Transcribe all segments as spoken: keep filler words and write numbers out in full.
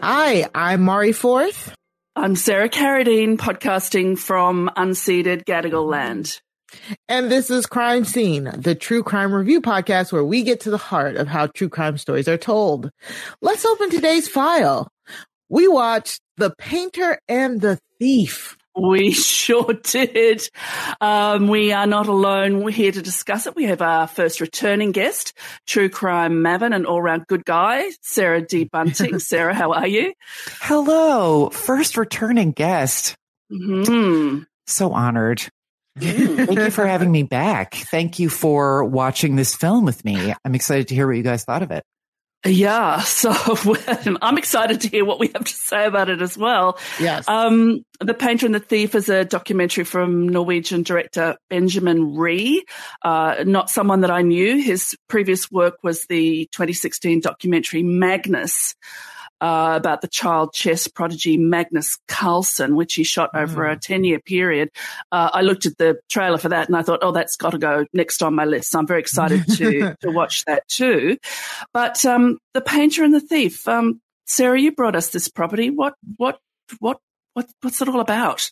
Hi, I'm Mari Forth. I'm Sarah Carradine, podcasting from unceded Gadigal land. And this is Crime Scene, the true crime review podcast where we get to the heart of how true crime stories are told. Let's open today's file. We watched The Painter and the Thief. We sure did. Um, we are not alone. We're here to discuss it. We have our first returning guest, true crime maven and all-round good guy, Sarah D. Bunting. Sarah, how are you? Hello. First returning guest. Mm-hmm. So honored. Thank you for having me back. Thank you for watching this film with me. I'm excited to hear what you guys thought of it. Yeah, so I'm excited to hear what we have to say about it as well. Yes. Um, The Painter and the Thief is a documentary from Norwegian director Benjamin Ree, uh, not someone that I knew. His previous work was the twenty sixteen documentary Magnus, uh, about the child chess prodigy Magnus Carlsen, which he shot over mm. a ten-year period. Uh, I looked at the trailer for that and I thought, oh, that's got to go next on my list. So I'm very excited to, to watch that too. But um, The Painter and the Thief, um, Sarah, you brought us this property. What, what, what, what, what's it all about?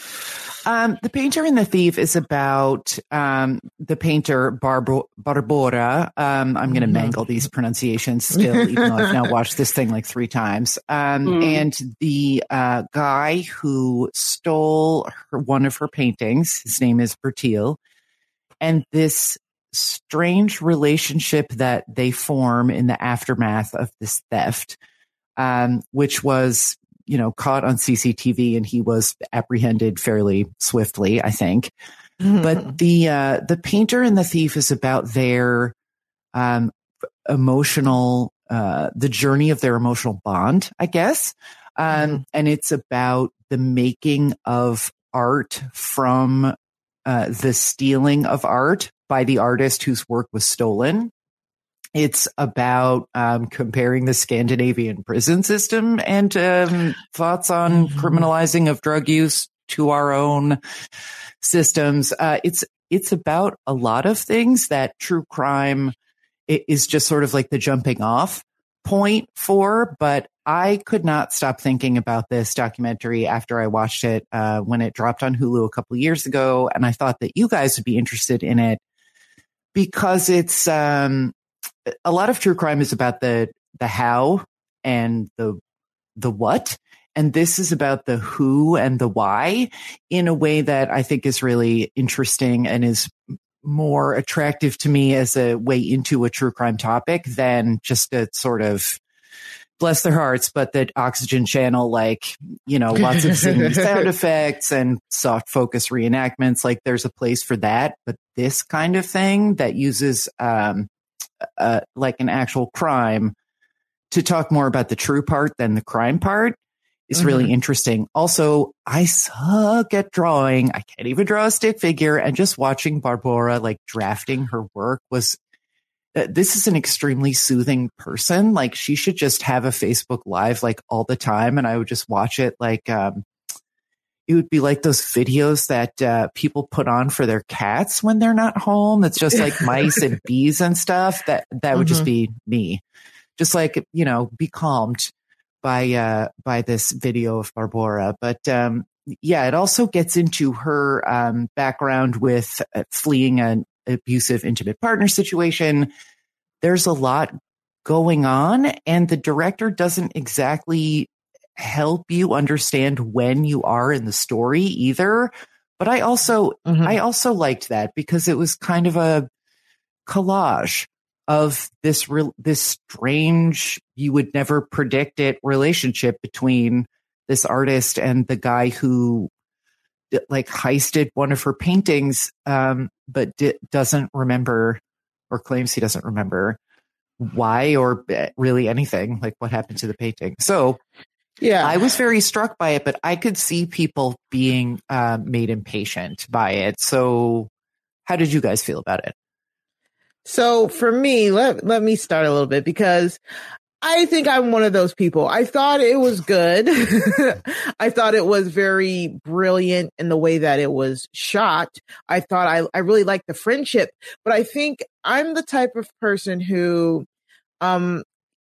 Um, the Painter and the Thief is about um, the painter Barbo- Barbora. Um, I'm going to mm-hmm. mangle these pronunciations still, even though I've now watched this thing like three times. Um, mm. And the uh, guy who stole her, one of her paintings, his name is Bertil, and this strange relationship that they form in the aftermath of this theft, um, which was you know, caught on C C T V and he was apprehended fairly swiftly, I think. Mm-hmm. But the, uh, the Painter and the Thief is about their, um, emotional, uh, the journey of their emotional bond, I guess. Um, mm-hmm. And it's about the making of art from, uh, the stealing of art by the artist whose work was stolen. It's about um, comparing the Scandinavian prison system and um, thoughts on mm-hmm. criminalizing of drug use to our own systems. Uh, it's it's about a lot of things that true crime is just sort of like the jumping off point for. But I could not stop thinking about this documentary after I watched it uh, when it dropped on Hulu a couple of years ago, and I thought that you guys would be interested in it because it's. Um, A lot of true crime is about the the how and the the what, and this is about the who and the why in a way that I think is really interesting and is more attractive to me as a way into a true crime topic than just a sort of bless their hearts, but the Oxygen Channel, like, you know, lots of zany sound effects and soft focus reenactments. Like, there's a place for that, but this kind of thing that uses um Uh, like an actual crime to talk more about the true part than the crime part is mm-hmm. really interesting. Also, I suck at drawing. I can't even draw a stick figure. And just watching Barbora like drafting her work was, uh, this is an extremely soothing person. Like, she should just have a Facebook Live like all the time. And I would just watch it like, um, it would be like those videos that uh, people put on for their cats when they're not home. It's just like mice and bees and stuff. That that would mm-hmm. just be me. Just like, you know, be calmed by uh, by this video of Barbora. But um, yeah, it also gets into her um, background with uh, fleeing an abusive intimate partner situation. There's a lot going on, and the director doesn't exactly help you understand when you are in the story either. But I also, mm-hmm. I also liked that because it was kind of a collage of this real, this strange, you would never predict it relationship between this artist and the guy who like heisted one of her paintings, um, but di- doesn't remember or claims he doesn't remember why or really anything, like what happened to the painting. So yeah, I was very struck by it, but I could see people being uh, made impatient by it. So how did you guys feel about it? So for me, let, let me start a little bit because I think I'm one of those people. I thought it was good. I thought it was very brilliant in the way that it was shot. I thought I, I really liked the friendship, but I think I'm the type of person who, um,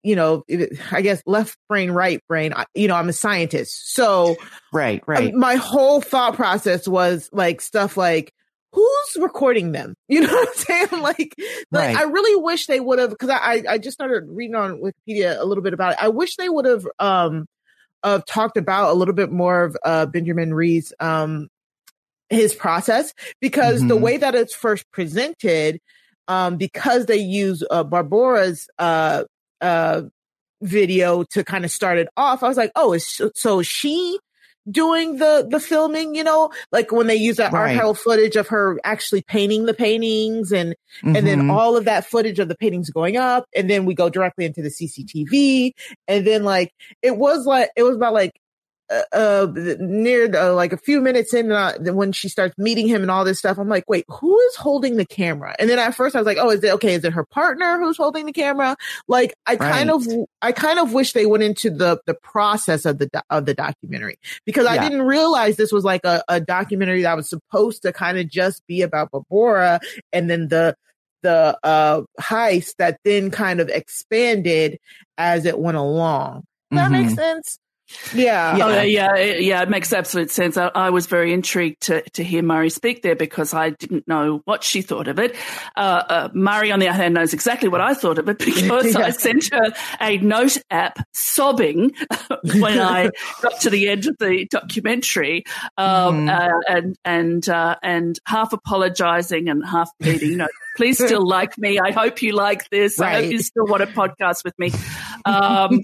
you know, it, I guess left brain, right brain, I, you know, I'm a scientist. So right, right. my whole thought process was like stuff like, who's recording them? You know what I'm saying? Like, like right. I really wish they would have, because I, I just started reading on Wikipedia a little bit about it. I wish they would have um, uh, talked about a little bit more of uh, Benjamin Ree's um, his process, because mm-hmm. the way that it's first presented, um, because they use uh, Barbora's uh, uh, video to kind of start it off, I was like, oh, is so she doing the the filming, you know, like when they use that right. archival footage of her actually painting the paintings, and mm-hmm. and then all of that footage of the paintings going up, and then we go directly into the C C T V, and then like it was like it was about like uh, uh near uh, like a few minutes in uh, when she starts meeting him and all this stuff, I'm like, wait, who is holding the camera? And then at first I was like, oh, is it okay? Is it her partner who's holding the camera? Like I right. kind of, I kind of wish they went into the the process of the of the documentary, because yeah. I didn't realize this was like a, a documentary that was supposed to kind of just be about Barbora, and then the the uh heist that then kind of expanded as it went along. Does that mm-hmm. make sense? Yeah. Yeah. Oh, yeah. Yeah. It makes absolute sense. I, I was very intrigued to, to hear Murray speak there, because I didn't know what she thought of it. Uh, uh, Murray, on the other hand, knows exactly what I thought of it, because yeah. I sent her a note app sobbing when I got to the end of the documentary, um, mm. uh, and, and, uh, and half apologizing and half pleading, you know, please still like me. I hope you like this. Right. I hope you still want to podcast with me. Um,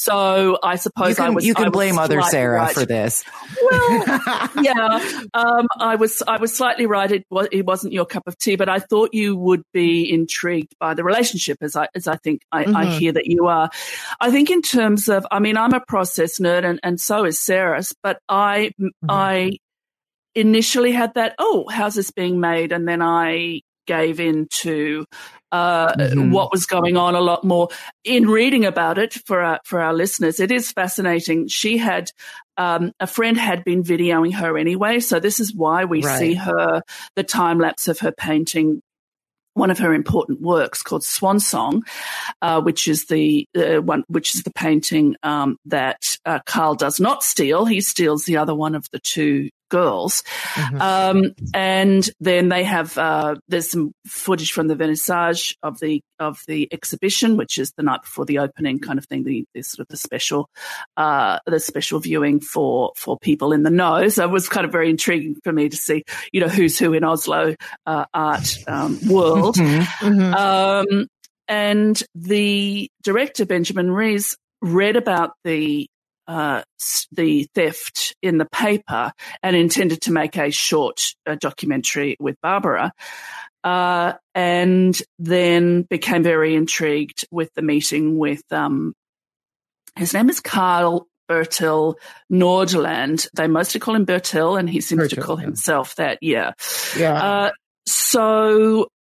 so I suppose you can, I was. You can I was blame other Sarah right. for this. Well, yeah, um, I was. I was slightly right. It was. It wasn't your cup of tea, but I thought you would be intrigued by the relationship, as I as I think I, mm-hmm. I hear that you are. I think in terms of, I mean, I'm a process nerd, and, and so is Sarah. But I mm-hmm. I initially had that. Oh, how's this being made? And then I gave into uh, mm-hmm. what was going on a lot more in reading about it for our, for our listeners. It is fascinating. She had, um, a friend had been videoing her anyway. So this is why we right. see her, the time lapse of her painting one of her important works called Swan Song, uh, which is the uh, one, which is the painting um, that uh, Carl does not steal. He steals the other one of the two girls. Mm-hmm. Um, and then they have, uh, there's some footage from the vernissage of the, of the exhibition, which is the night before the opening kind of thing, the, the sort of the special, uh, the special viewing for, for people in the know. So it was kind of very intriguing for me to see, you know, who's who in Oslo, uh, art, um, world. Mm-hmm. Mm-hmm. Um, and the director, Benjamin Rees, read about the Uh, the theft in the paper and intended to make a short uh, documentary with Barbara, uh, and then became very intrigued with the meeting with, um, his name is Carl Bertil Nordland. They mostly call him Bertil, and he seems Bertil, to call yeah. himself that, yeah. Yeah. Uh, so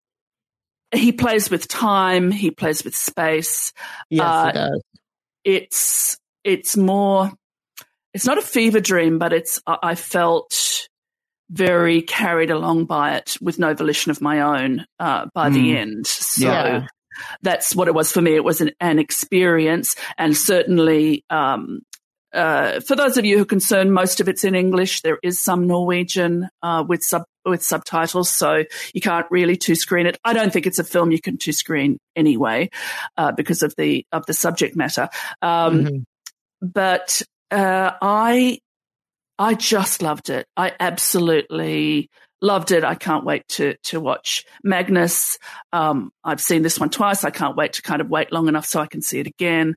he plays with time, he plays with space. Yes, uh, he does. It's It's more, it's not a fever dream, but it's, I felt very carried along by it with no volition of my own uh, by mm. the end. So yeah. that's what it was for me. It was an, an experience, and certainly um, uh, for those of you who are concerned, most of it's in English. There is some Norwegian uh, with sub with subtitles, so you can't really two-screen it. I don't think it's a film you can two-screen anyway uh, because of the of the subject matter. Um, mm-hmm. But uh, I, I just loved it. I absolutely loved it. I can't wait to to watch Magnus. Um, I've seen this one twice. I can't wait to kind of wait long enough so I can see it again.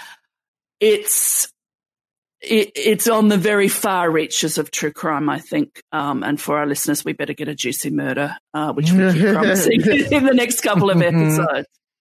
It's it, it's on the very far reaches of true crime, I think. Um, and for our listeners, we better get a juicy murder, uh, which we keep promising in the next couple of episodes.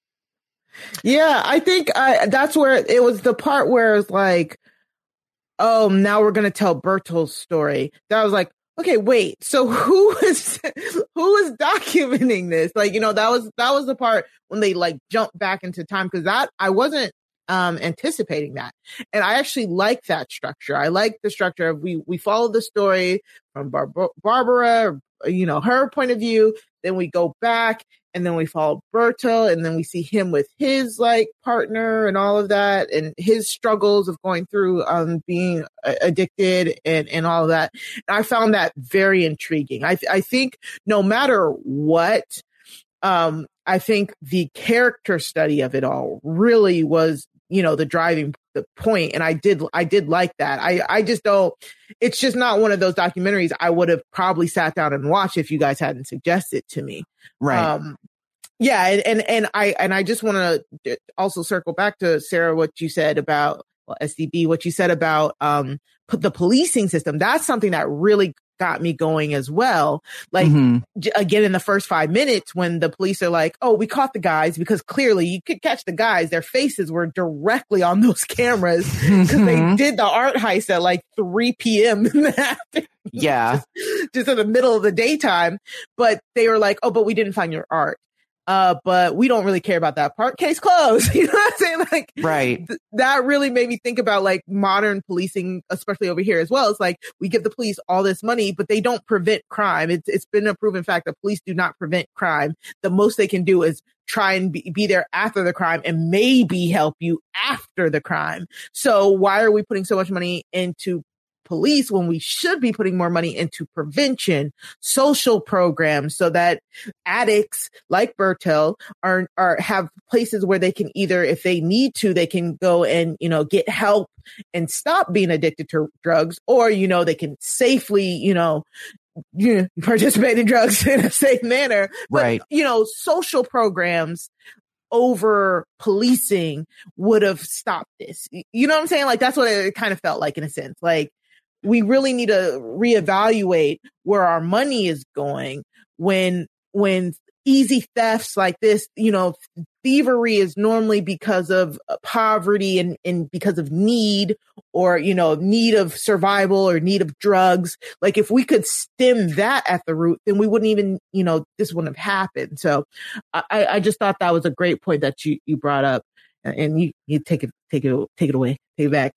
Yeah, I think I, that's where it was the part where it's like, oh, now we're going to tell Bertil's story. That was like, okay, wait. So who is who is documenting this? Like, you know, that was that was the part when they like jumped back into time, because that I wasn't um, anticipating that, and I actually like that structure. I like the structure of we we follow the story from Bar- Barbara, you know, her point of view, then we go back. and then we follow Bertil, and then we see him with his like partner and all of that, and his struggles of going through um being addicted and and all of that. And I found that very intriguing. I I think no matter what, um, I think the character study of it all really was, you know, the driving the point. And I did, I did like that. I, I just don't, it's just not one of those documentaries I would have probably sat down and watched if you guys hadn't suggested to me. Right. Um, yeah. And, and, and I, and I just want to also circle back to Sarah, what you said about well, S D B, what you said about, um, the policing system. That's something that really got me going as well. Like, mm-hmm. j- again, in the first five minutes when the police are like, oh, we caught the guys, because clearly you could catch the guys. Their faces were directly on those cameras because mm-hmm. they did the art heist at like three p.m. in the afternoon. Yeah. just, just in the middle of the daytime. But they were like, oh, but we didn't find your art. Uh, but we don't really care about that part. Case closed. You know what I'm saying? Like, right. Th- that really made me think about like modern policing, especially over here as well. It's like we give the police all this money, but they don't prevent crime. It's it's been a proven fact that police do not prevent crime. The most they can do is try and be, be there after the crime and maybe help you after the crime. So why are we putting so much money into police when we should be putting more money into prevention, social programs, so that addicts like Bertil are are have places where they can either, if they need to, they can go and, you know, get help and stop being addicted to drugs, or, you know, they can safely, you know, you know, participate in drugs in a safe manner. But, right. you know, social programs over policing would have stopped this. You know what I'm saying? Like, that's what it kind of felt like in a sense. Like, we really need to reevaluate where our money is going when, when easy thefts like this, you know, thievery is normally because of poverty and, and because of need, or, you know, need of survival or need of drugs. Like, if we could stem that at the root, then we wouldn't even, you know, this wouldn't have happened. So I, I just thought that was a great point that you, you brought up. And you, you take it, take it, take it away, take it back.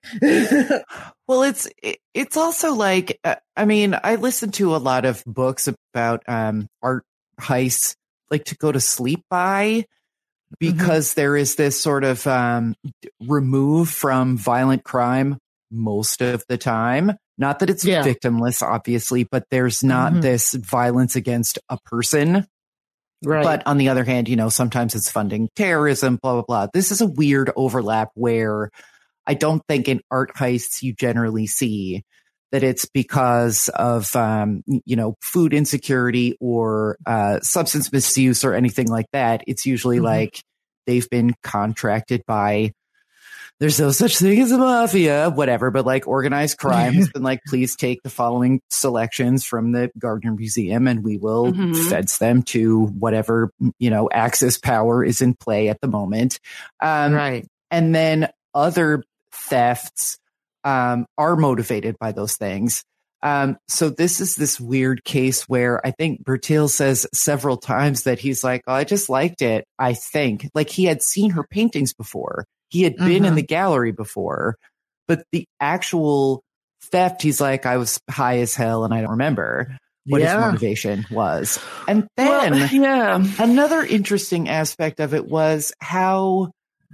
Well, it's, it's also like, uh, I mean, I listen to a lot of books about, um, art heists, like to go to sleep by, because mm-hmm. there is this sort of, um, remove from violent crime most of the time. Not that it's yeah. victimless, obviously, but there's not mm-hmm. this violence against a person. Right. But on the other hand, you know, sometimes it's funding terrorism, blah, blah, blah. This is a weird overlap where I don't think in art heists you generally see that it's because of, um, you know, food insecurity or uh, substance misuse or anything like that. It's usually mm-hmm. like they've been contracted by, there's no such thing as a mafia, whatever, but like organized crime has been like, please take the following selections from the Gardner Museum and we will mm-hmm. fence them to whatever, you know, Axis power is in play at the moment. Um, right. And then other thefts um, are motivated by those things. Um, so this is this weird case where I think Bertil says several times that he's like, oh, I just liked it. I think like he had seen her paintings before. He had been mm-hmm. in the gallery before, but the actual theft, he's like, I was high as hell and I don't remember what yeah. his motivation was. And then well, yeah. another interesting aspect of it was how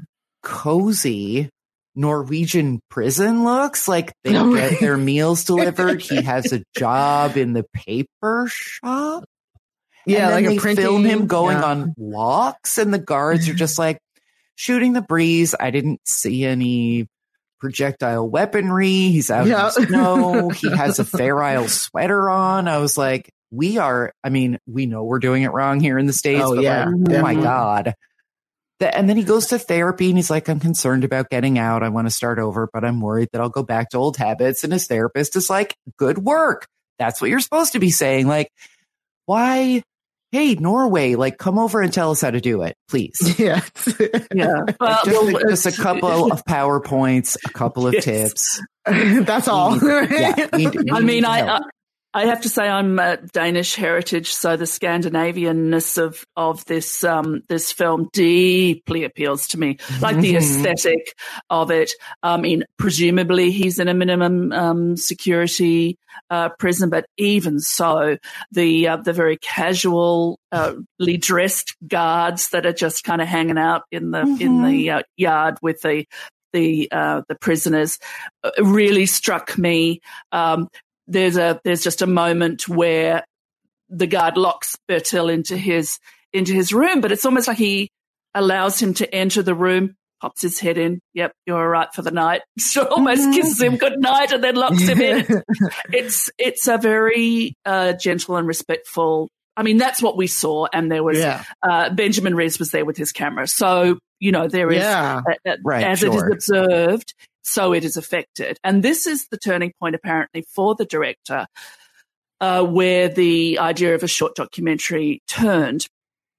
cozy Norwegian prison looks. Like they oh, get right. their meals delivered. He has a job in the paper shop. Yeah, and then like they a printing, film him going yeah. on walks and the guards are just like, shooting the breeze. I didn't see any projectile weaponry. He's out yeah. in the snow. He has a Fair Isle sweater on. I was like, we are, I mean, we know we're doing it wrong here in the States, oh, but yeah. like, oh my God. The, and then he goes to therapy and he's like, I'm concerned about getting out. I want to start over, but I'm worried that I'll go back to old habits. And his therapist is like, good work. That's what you're supposed to be saying. Like, why? Hey, Norway, like, come over and tell us how to do it, please. Yeah. yeah. Well, just, well, just a couple of PowerPoints, a couple of yes. tips. That's all. We need, yeah, we, we I mean, I, I I have to say I'm uh, Danish heritage, so the Scandinavianness of of this um, this film deeply appeals to me, like the aesthetic of it. I mean, presumably he's in a minimum um, security uh, prison, but even so, the uh, the very casually uh, dressed guards that are just kind of hanging out in the mm-hmm. in the uh, yard with the the uh, the prisoners really struck me. Um, There's a there's just a moment where the guard locks Bertil into his into his room, but it's almost like he allows him to enter the room, pops his head in. Yep, you're all right for the night. So almost kisses him good night and then locks him in. It's it's a very uh, gentle and respectful. I mean, that's what we saw, and there was yeah. uh, Benjamin Rees was there with his camera. So you know there is yeah. uh, uh, right, as sure. it is observed. So it is affected. And this is the turning point, apparently, for the director, uh, where the idea of a short documentary turned.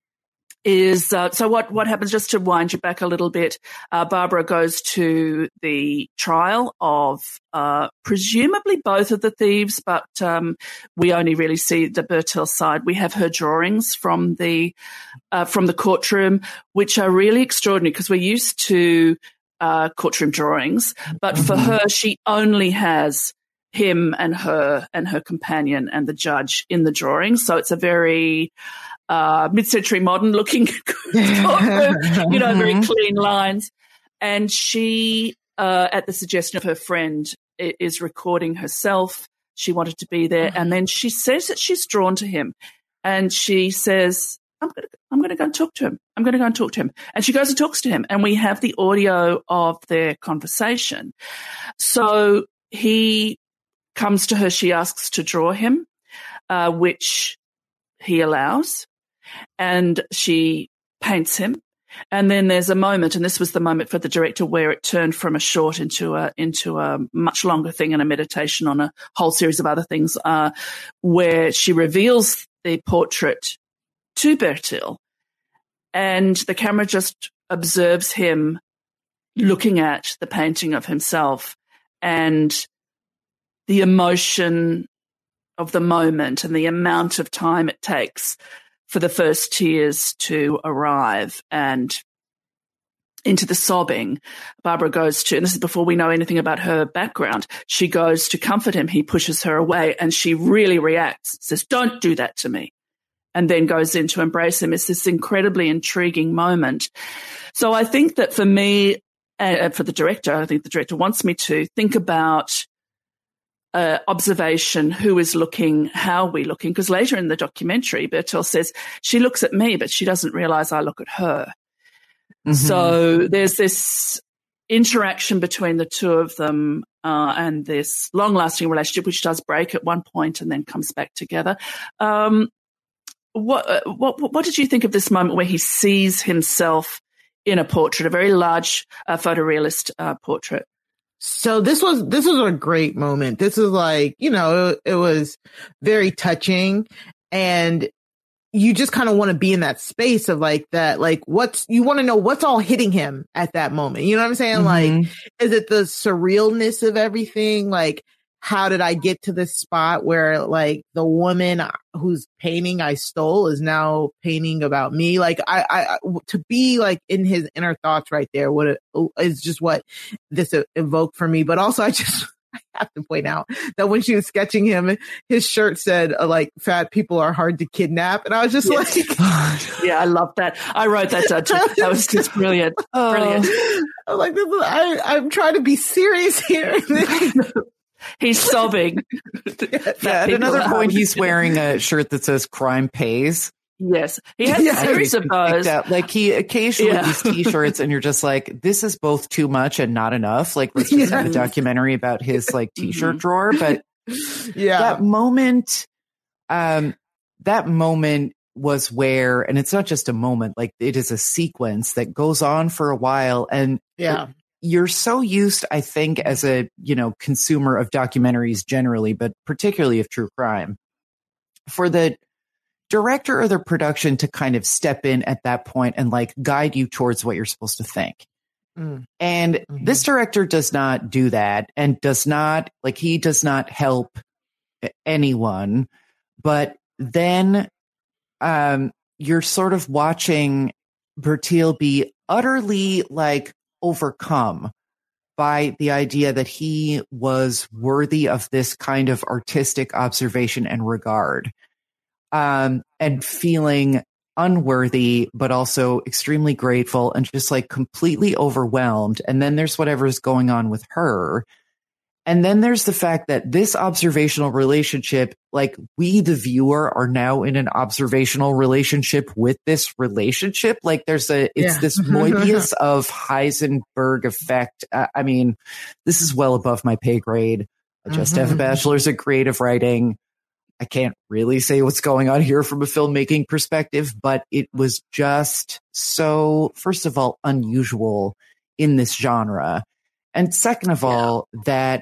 Is uh, so what, what happens, just to wind you back a little bit, uh, Barbara goes to the trial of uh, presumably both of the thieves, but um, we only really see the Bertil side. We have her drawings from the, uh, from the courtroom, which are really extraordinary because we're used to Uh, courtroom drawings, but mm-hmm. for her, she only has him and her and her companion and the judge in the drawing. So it's a very uh, mid-century modern looking courtroom, you know, very clean lines. And she, uh, at the suggestion of her friend, is recording herself. She wanted to be there. Mm-hmm. And then she says that she's drawn to him. And she says, I'm going to, I'm going to go and talk to him. I'm going to go and talk to him. And she goes and talks to him, and we have the audio of their conversation. So he comes to her. She asks to draw him, uh, which he allows, and she paints him. And then there's a moment, and this was the moment for the director where it turned from a short into a into a much longer thing and a meditation on a whole series of other things, uh, where she reveals the portrait to Bertil, and the camera just observes him looking at the painting of himself and the emotion of the moment and the amount of time it takes for the first tears to arrive and into the sobbing. Barbara goes to, and this is before we know anything about her background, she goes to comfort him. He pushes her away, and she really reacts, says, "Don't do that to me," and then goes in to embrace him. It's this incredibly intriguing moment. So I think that for me, uh, for the director, I think the director wants me to think about uh, observation, who is looking, how are we looking? Because later in the documentary, Bertil says, she looks at me, but she doesn't realize I look at her. Mm-hmm. So there's this interaction between the two of them uh, and this long-lasting relationship, which does break at one point and then comes back together. Um, What, what what did you think of this moment where he sees himself in a portrait, a very large uh, photorealist uh, portrait? So this was this was a great moment. This is like, you know, it, it was very touching, and you just kind of want to be in that space of like that, like what's, you want to know what's all hitting him at that moment. You know what I'm saying? Mm-hmm. Like, is it the surrealness of everything? Like, how did I get to this spot where like the woman whose painting I stole is now painting about me? Like I, I, to be like in his inner thoughts right there, what it, is just what this evoked for me. But also I just, I have to point out that when she was sketching him, his shirt said uh, like fat people are hard to kidnap. And I was just yes. like, yeah, I love that. I wrote that down too. That was just brilliant. Oh, brilliant. I was like, this is, I, I'm trying to be serious here. He's sobbing. Yeah, at another point, he's wearing a shirt that says "Crime Pays." Yes, he has yes. a series of those. Like he occasionally yeah. these T-shirts, and you're just like, "This is both too much and not enough." Like, let's just yes. have a documentary about his like T-shirt mm-hmm. drawer. But yeah, that moment, um, that moment was where, and it's not just a moment. Like it is a sequence that goes on for a while, and yeah. It, you're so used, I think, as a, you know, consumer of documentaries generally, but particularly of true crime, for the director or the production to kind of step in at that point and like guide you towards what you're supposed to think. Mm. And mm-hmm. this director does not do that, and does not, like, he does not help anyone. But then um, you're sort of watching Bertil be utterly like overcome by the idea that he was worthy of this kind of artistic observation and regard, um, and feeling unworthy, but also extremely grateful and just like completely overwhelmed. And then there's whatever's going on with her. And then there's the fact that this observational relationship, like we, the viewer, are now in an observational relationship with this relationship. Like there's a, it's yeah. this Moebius of Heisenberg effect. Uh, I mean, this is well above my pay grade. I just mm-hmm. have a bachelor's in creative writing. I can't really say what's going on here from a filmmaking perspective, but it was just so, first of all, unusual in this genre. And second of yeah. all, that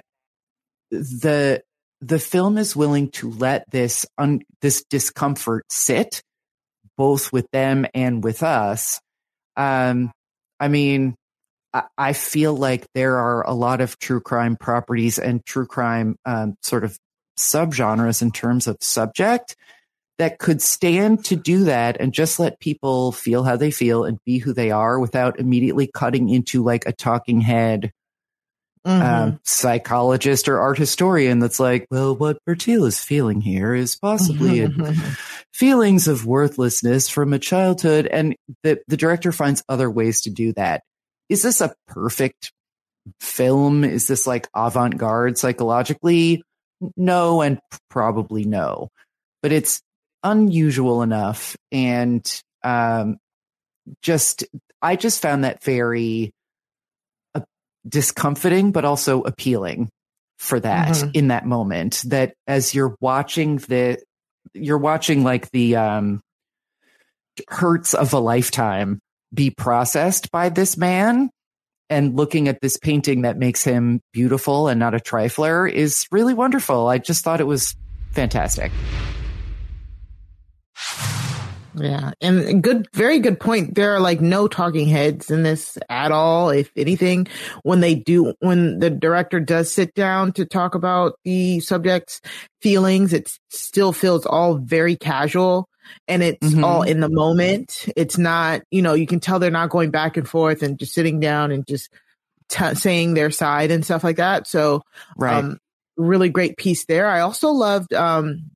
the the film is willing to let this un, this discomfort sit, both with them and with us. Um, I mean, I, I feel like there are a lot of true crime properties and true crime um, sort of subgenres in terms of subject that could stand to do that and just let people feel how they feel and be who they are without immediately cutting into like a talking head Mm-hmm. Um, psychologist or art historian that's like, well, what Bertil is feeling here is possibly mm-hmm. feelings of worthlessness from a childhood. And the, the director finds other ways to do that. Is this a perfect film? Is this like avant-garde psychologically? No, and probably no. But it's unusual enough. And um, just, I just found that very discomforting, but also appealing for that mm-hmm. in that moment, that as you're watching the, you're watching like the um, hurts of a lifetime be processed by this man, and looking at this painting that makes him beautiful and not a trifler is really wonderful. I just thought it was fantastic. Yeah. And good, very good point. There are like no talking heads in this at all. If anything, when they do, when the director does sit down to talk about the subject's feelings, it still feels all very casual and it's mm-hmm. all in the moment. It's not, you know, you can tell they're not going back and forth and just sitting down and just t- saying their side and stuff like that. So, right. um, really great piece there. I also loved, um,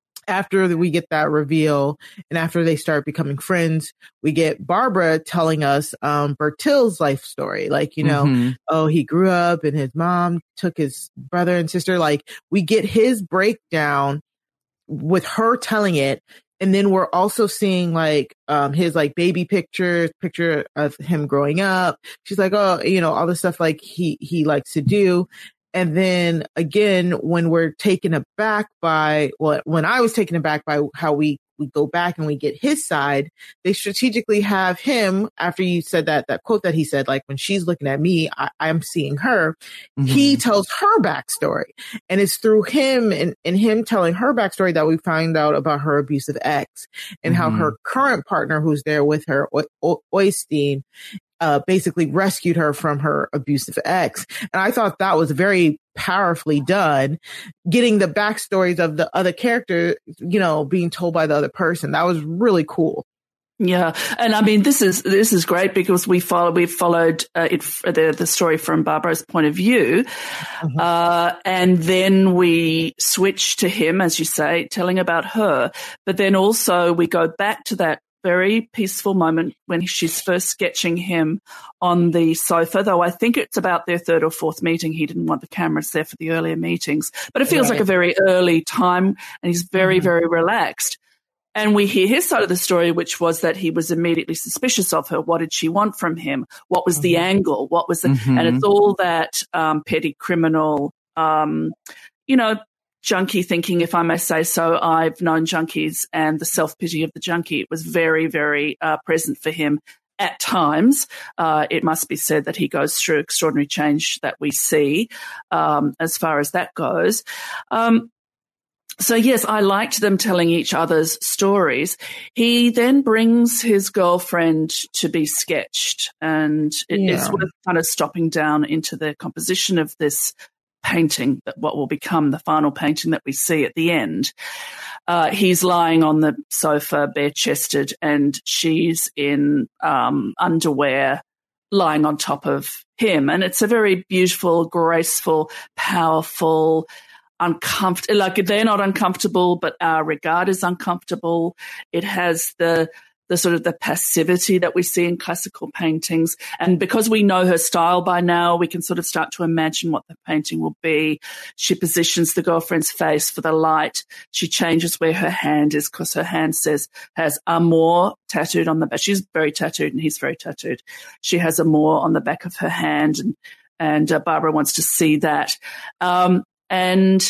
after we get that reveal and after they start becoming friends, we get Barbara telling us um, Bertil's life story. Like, you know, mm-hmm. oh, he grew up and his mom took his brother and sister. Like, we get his breakdown with her telling it. And then we're also seeing like um, his like baby picture, picture of him growing up. She's like, oh, you know, all the stuff like he he likes to do. And then again, when we're taken aback by, well, when I was taken aback by how we, we go back and we get his side, they strategically have him, after you said that, that quote that he said, like, when she's looking at me, I, I'm seeing her. Mm-hmm. He tells her backstory. And it's through him and, and him telling her backstory that we find out about her abusive ex and mm-hmm. how her current partner who's there with her, o- o- Oystein, Uh, basically rescued her from her abusive ex. And I thought that was very powerfully done, getting the backstories of the other character, you know, being told by the other person. That was really cool. Yeah. And I mean, this is, this is great because we follow, we followed uh, it, the, the story from Barbara's point of view. Mm-hmm. Uh, and then we switch to him, as you say, telling about her. But then also we go back to that very peaceful moment when she's first sketching him on the sofa, though I think it's about their third or fourth meeting. He didn't want the cameras there for the earlier meetings, but it feels right. like a very early time and he's very, mm-hmm. very relaxed. And we hear his side of the story, which was that he was immediately suspicious of her. What did she want from him? What was mm-hmm. the angle? What was the, mm-hmm. and it's all that um, petty criminal, um, you know, junkie thinking, if I may say so. I've known junkies, and the self-pity of the junkie was very, very uh, present for him at times. Uh, it must be said that he goes through extraordinary change that we see um, as far as that goes. Um, so, yes, I liked them telling each other's stories. He then brings his girlfriend to be sketched, and it, yeah. it's worth kind of stopping down into the composition of this painting, that what will become the final painting that we see at the end. Uh, he's lying on the sofa, bare-chested, and she's in um, underwear, lying on top of him. And it's a very beautiful, graceful, powerful, uncomfortable, like they're not uncomfortable, but our regard is uncomfortable. It has the the sort of the passivity that we see in classical paintings. And because we know her style by now, we can sort of start to imagine what the painting will be. She positions the girlfriend's face for the light. She changes where her hand is because her hand says, has Amor tattooed on the back. She's very tattooed and he's very tattooed. She has Amor on the back of her hand, and, and uh, Barbara wants to see that. Um, and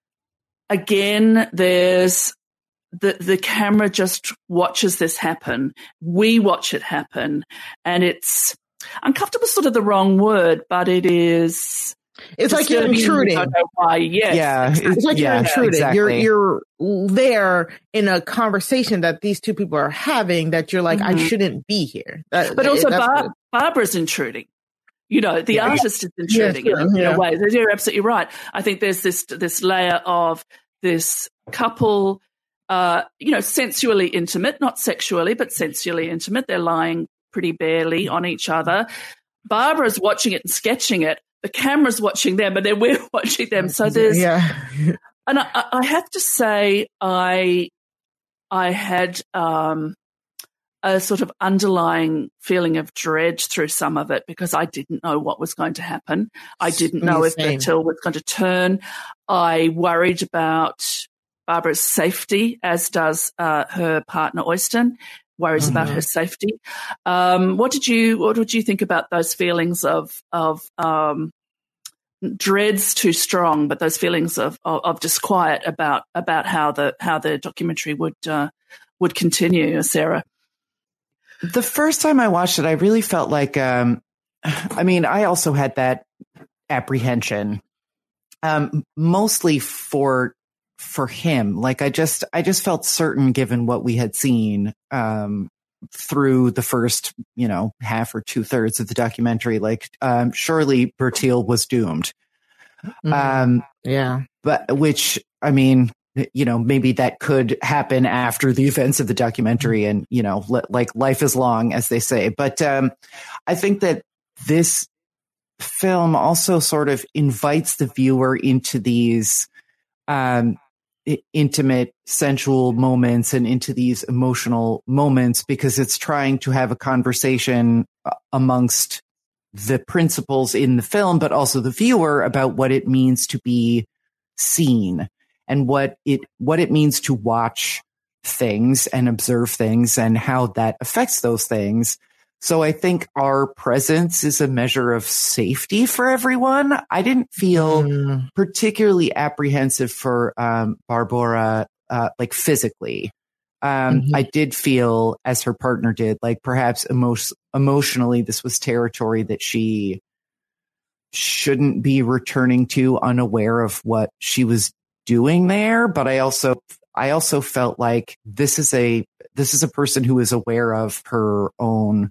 again, there's The the camera just watches this happen. We watch it happen, and it's uncomfortable. Sort of the wrong word, but it is. It's like you're intruding. I don't know why. Yes, yeah, exactly. It's like yeah, you're intruding. Exactly. You're you're there in a conversation that these two people are having. That you're like, mm-hmm. I shouldn't be here. That, but also, that's Bar- what, Barbara's intruding. You know, the yeah. artist is intruding yes, in, yeah. in a way. You're absolutely right. I think there's this this layer of this couple. Uh, you know, sensually intimate, not sexually, but sensually intimate. They're lying pretty barely on each other. Barbara's watching it and sketching it. The camera's watching them, and then we're watching them. So there's, yeah. and I, I have to say, I, I had um, a sort of underlying feeling of dread through some of it because I didn't know what was going to happen. I didn't know if Bertil was going to turn. I worried about Barbara's safety, as does uh, her partner Oyston, worries mm-hmm. about her safety. Um, what did you What did you think about those feelings of of um, dread's too strong, but those feelings of, of of disquiet about about how the how the documentary would uh, would continue, Sarah? The first time I watched it, I really felt like, um, I mean, I also had that apprehension, um, mostly for. for him. Like I just, I just felt certain given what we had seen, um, through the first, you know, half or two thirds of the documentary, like, um, surely Bertil was doomed. Mm-hmm. Um, yeah, but which, I mean, you know, maybe that could happen after the events of the documentary and, you know, le- like life is long, as they say. But, um, I think that this film also sort of invites the viewer into these, um, intimate, sensual moments and into these emotional moments because it's trying to have a conversation amongst the principals in the film, but also the viewer about what it means to be seen and what it, what it means to watch things and observe things and how that affects those things. So I think our presence is a measure of safety for everyone. I didn't feel mm. particularly apprehensive for um, Barbara, uh, like physically. Um, mm-hmm. I did feel, as her partner did, like perhaps emo- emotionally, this was territory that she shouldn't be returning to, unaware of what she was doing there. But I also, I also felt like this is a this is a person who is aware of her own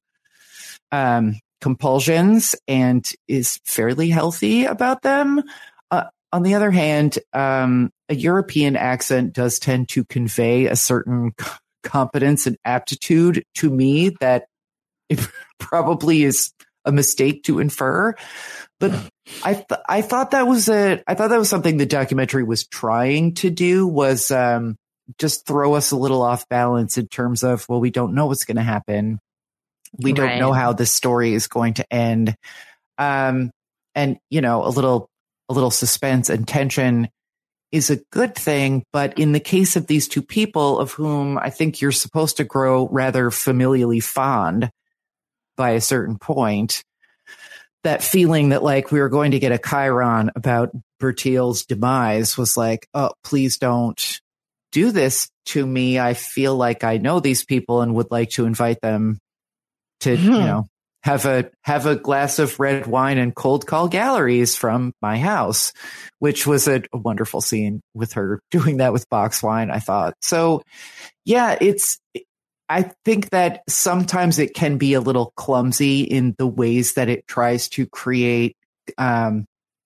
um, compulsions and is fairly healthy about them. Uh, on the other hand, um, a European accent does tend to convey a certain c- competence and aptitude to me that it probably is a mistake to infer. But I th- I thought that was a I thought that was something the documentary was trying to do, was um, just throw us a little off balance in terms of, well, we don't know what's going to happen. We don't right. know how this story is going to end. Um, and, you know, a little, a little suspense and tension is a good thing. But in the case of these two people, of whom I think you're supposed to grow rather familially fond by a certain point, that feeling that like we were going to get a Chiron about Bertil's demise was like, oh, please don't do this to me. I feel like I know these people and would like to invite them to, mm-hmm. you know, have a have a glass of red wine and cold call galleries from my house, which was a, a wonderful scene with her doing that with box wine, I thought. So, yeah, it's, I think that sometimes it can be a little clumsy in the ways that it tries to create um,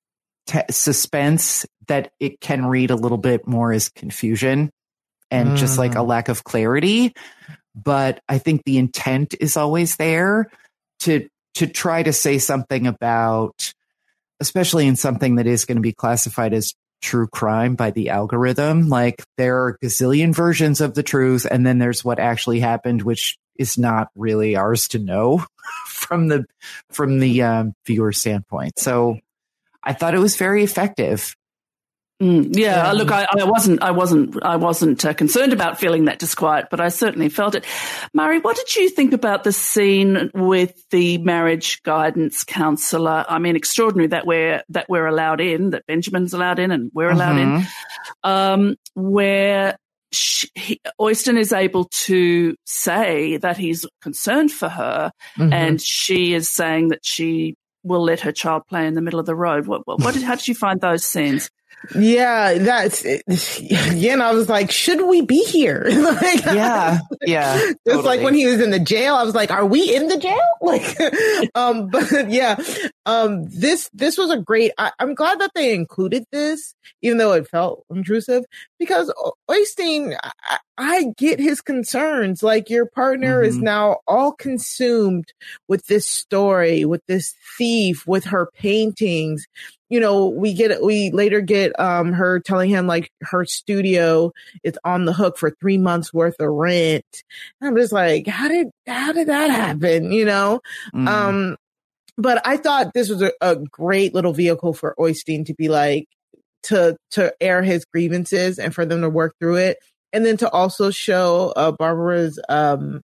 te- suspense that it can read a little bit more as confusion and mm. just like a lack of clarity. But I think the intent is always there to to try to say something about, especially in something that is going to be classified as true crime by the algorithm. Like, there are a gazillion versions of the truth, and then there's what actually happened, which is not really ours to know from the from the um, viewer standpoint. So I thought it was very effective. Mm, yeah, yeah, look, I, I wasn't, I wasn't, I wasn't uh, concerned about feeling that disquiet, but I certainly felt it. Murray, what did you think about the scene with the marriage guidance counsellor? I mean, extraordinary that we're that we're allowed in, that Benjamin's allowed in, and we're allowed mm-hmm. in, um, where she, he, Oyston is able to say that he's concerned for her, mm-hmm. and she is saying that she will let her child play in the middle of the road. What, what, what did, how did you find those scenes? Yeah, that's again. I was like, should we be here? like, yeah, yeah. Just totally. like when he was in the jail, I was like, are we in the jail? Like, um, but yeah, um, this this was a great. I, I'm glad that they included this, even though it felt intrusive, because Oyston, I, I get his concerns. Like, your partner mm-hmm. is now all consumed with this story, with this thief, with her paintings. You know, we get, we later get, um, her telling him like her studio is on the hook for three months worth of rent. And I'm just like, how did, how did that happen? You know? Mm. Um, but I thought this was a, a great little vehicle for Oyston to be like, to, to air his grievances and for them to work through it. And then to also show, uh, Barbara's, um,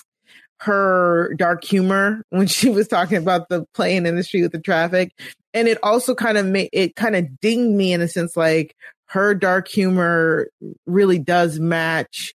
her dark humor when she was talking about the playing in the street with the traffic. And it also kind of made it kind of dinged me in a sense, like her dark humor really does match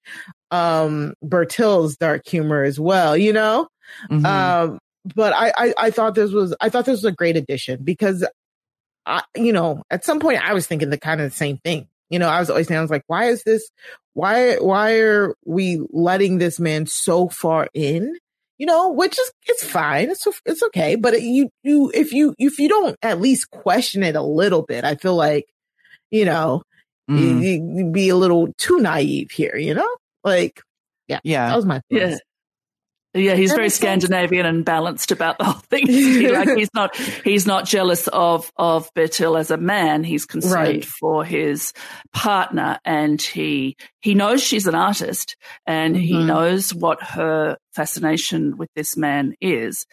um Bertil's dark humor as well, you know? Mm-hmm. Um, but I, I, I thought this was I thought this was a great addition because I, you know, at some point I was thinking the kind of the same thing. You know, I was always saying, I was like, why is this why why are we letting this man so far in? You know, which is, it's fine. It's, it's okay. But you, you, if you, if you don't at least question it a little bit, I feel like, you know, mm. you, you be a little too naive here, you know, like, yeah, yeah, that was my feelings. Yeah. Yeah, he's that very Scandinavian sense. And balanced about the whole thing. He, like he's not, he's not jealous of of Bertil as a man. He's concerned right. for his partner, and he he knows she's an artist, and mm-hmm. he knows what her fascination with this man is.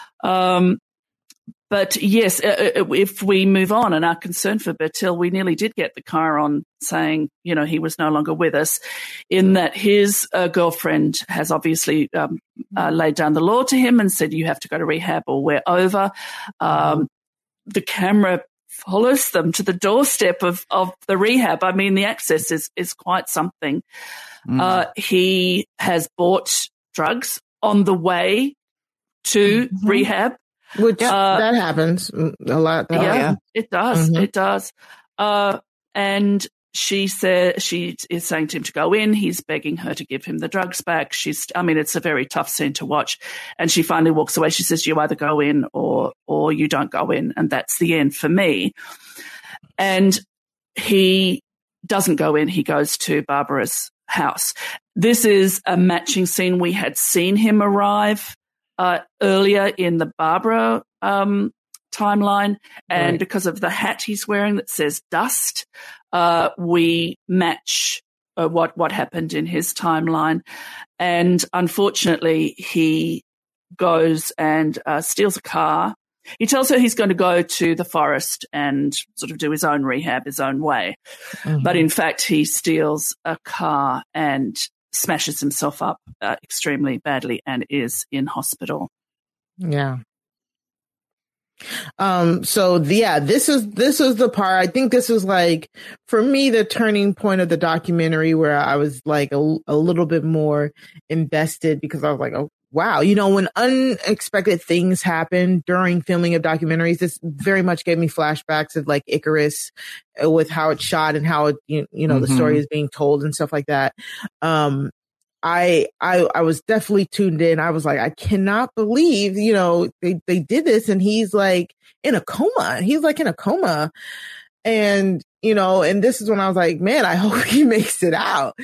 Um, but yes, if we move on and are concerned for Bertil, we nearly did get the Chiron saying, you know, he was no longer with us, in that his uh, girlfriend has obviously um, uh, laid down the law to him and said, you have to go to rehab or we're over. Um, the camera follows them to the doorstep of, of the rehab. I mean, the access is, is quite something. Mm. Uh, he has bought drugs on the way to mm-hmm. rehab. Which uh, that happens a lot. Yeah, yeah, it does. Mm-hmm. It does. Uh, and she said, she is saying to him to go in. He's begging her to give him the drugs back. She's, I mean, it's a very tough scene to watch. And she finally walks away. She says, you either go in or, or you don't go in. And that's the end for me. And he doesn't go in. He goes to Barbara's house. This is a matching scene. We had seen him arrive Uh, earlier in the Barbara um, timeline, and right. because of the hat he's wearing that says dust, uh, we match uh, what what happened in his timeline. And unfortunately, he goes and uh, steals a car. He tells her he's going to go to the forest and sort of do his own rehab, his own way. Mm-hmm. But in fact, he steals a car and smashes himself up uh, extremely badly and is in hospital. Yeah. Um, so the, yeah, this is, this is the part, I think this was like, for me, the turning point of the documentary where I was like a, a little bit more invested, because I was like, oh, wow. You know, when unexpected things happen during filming of documentaries, this very much gave me flashbacks of like Icarus, with how it's shot and how it, you, you know, mm-hmm. the story is being told and stuff like that. Um, I, I, I was definitely tuned in. I was like, I cannot believe, you know, they, they did this and he's like in a coma. He's like in a coma. And, you know, and this is when I was like, man, I hope he makes it out.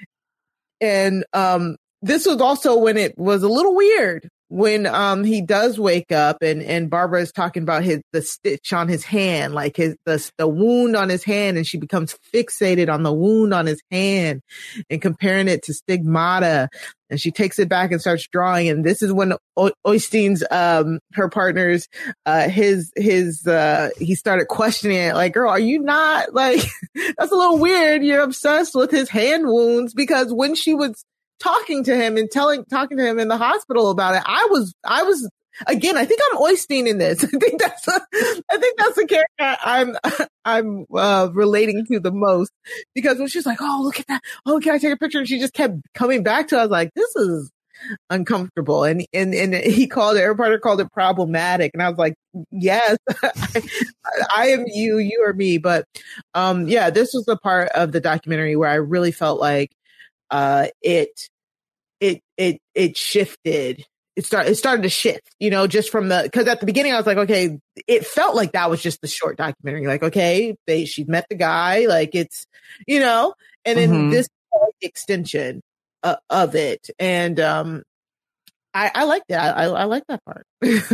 And, um, this was also when it was a little weird when, um, he does wake up and, and Barbara is talking about his, the stitch on his hand, like his, the, the wound on his hand. And she becomes fixated on the wound on his hand and comparing it to stigmata. And she takes it back and starts drawing. And this is when o- Oystein's, um, her partner's, uh, his, his, uh, he started questioning it. Like, girl, are you not like, that's a little weird. You're obsessed with his hand wounds, because when she was talking to him and telling, talking to him in the hospital about it, I was, I was, again, I think I'm Oystein in this. I think that's, a, I think that's the character I'm, I'm, uh, relating to the most, because when she's like, oh, look at that. Oh, can I take a picture? And she just kept coming back to, I was like, this is uncomfortable. And, and, and he called it, her partner called it problematic. And I was like, yes, I, I am you, you are me. But, um, yeah, this was the part of the documentary where I really felt like, uh, it, it, it, it shifted. It started, it started to shift, you know, just from the, cause at the beginning I was like, okay, it felt like that was just the short documentary. Like, okay, they, she met the guy, like it's, you know, and then mm-hmm. this extension uh, of it. And, um, I, I like that. I, I like that part.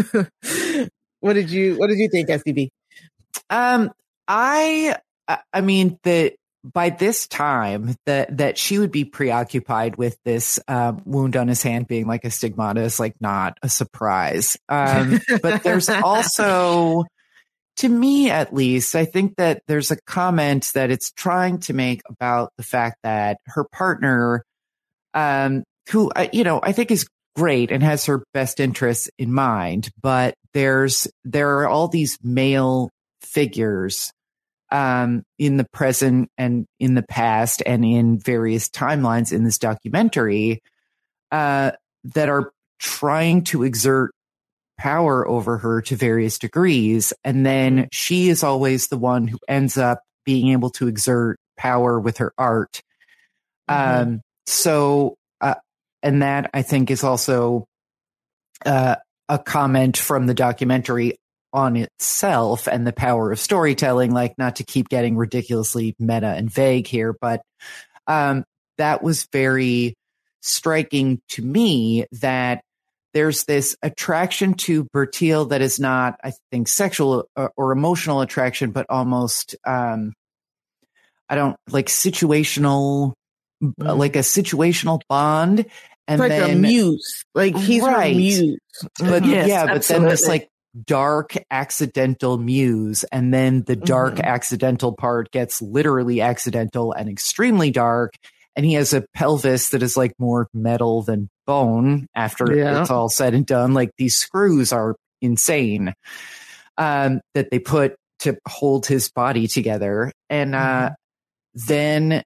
What did you, what did you think, S D B? Um, I, I mean, the, by this time that, that she would be preoccupied with this um, wound on his hand being like a stigmata is like not a surprise. Um, but there's also, to me at least, I think that there's a comment that it's trying to make about the fact that her partner, um, who, you know, I think is great and has her best interests in mind, but there's, there are all these male figures Um, in the present and in the past and in various timelines in this documentary, uh, that are trying to exert power over her to various degrees. And then she is always the one who ends up being able to exert power with her art. Mm-hmm. Um, so, uh, and that I think is also, uh, a comment from the documentary on itself and the power of storytelling, like not to keep getting ridiculously meta and vague here, but um, that was very striking to me that there's this attraction to Bertil that is not, I think, sexual or, or emotional attraction, but almost, um, I don't like situational, mm. like a situational bond. And it's like then, a muse, like he's right. her muse. But yes, yeah, absolutely. But then this like dark accidental muse, and then the dark mm-hmm. accidental part gets literally accidental and extremely dark, and he has a pelvis that is like more metal than bone after yeah. it's all said and done. Like these screws are insane um that they put to hold his body together. And uh mm-hmm. then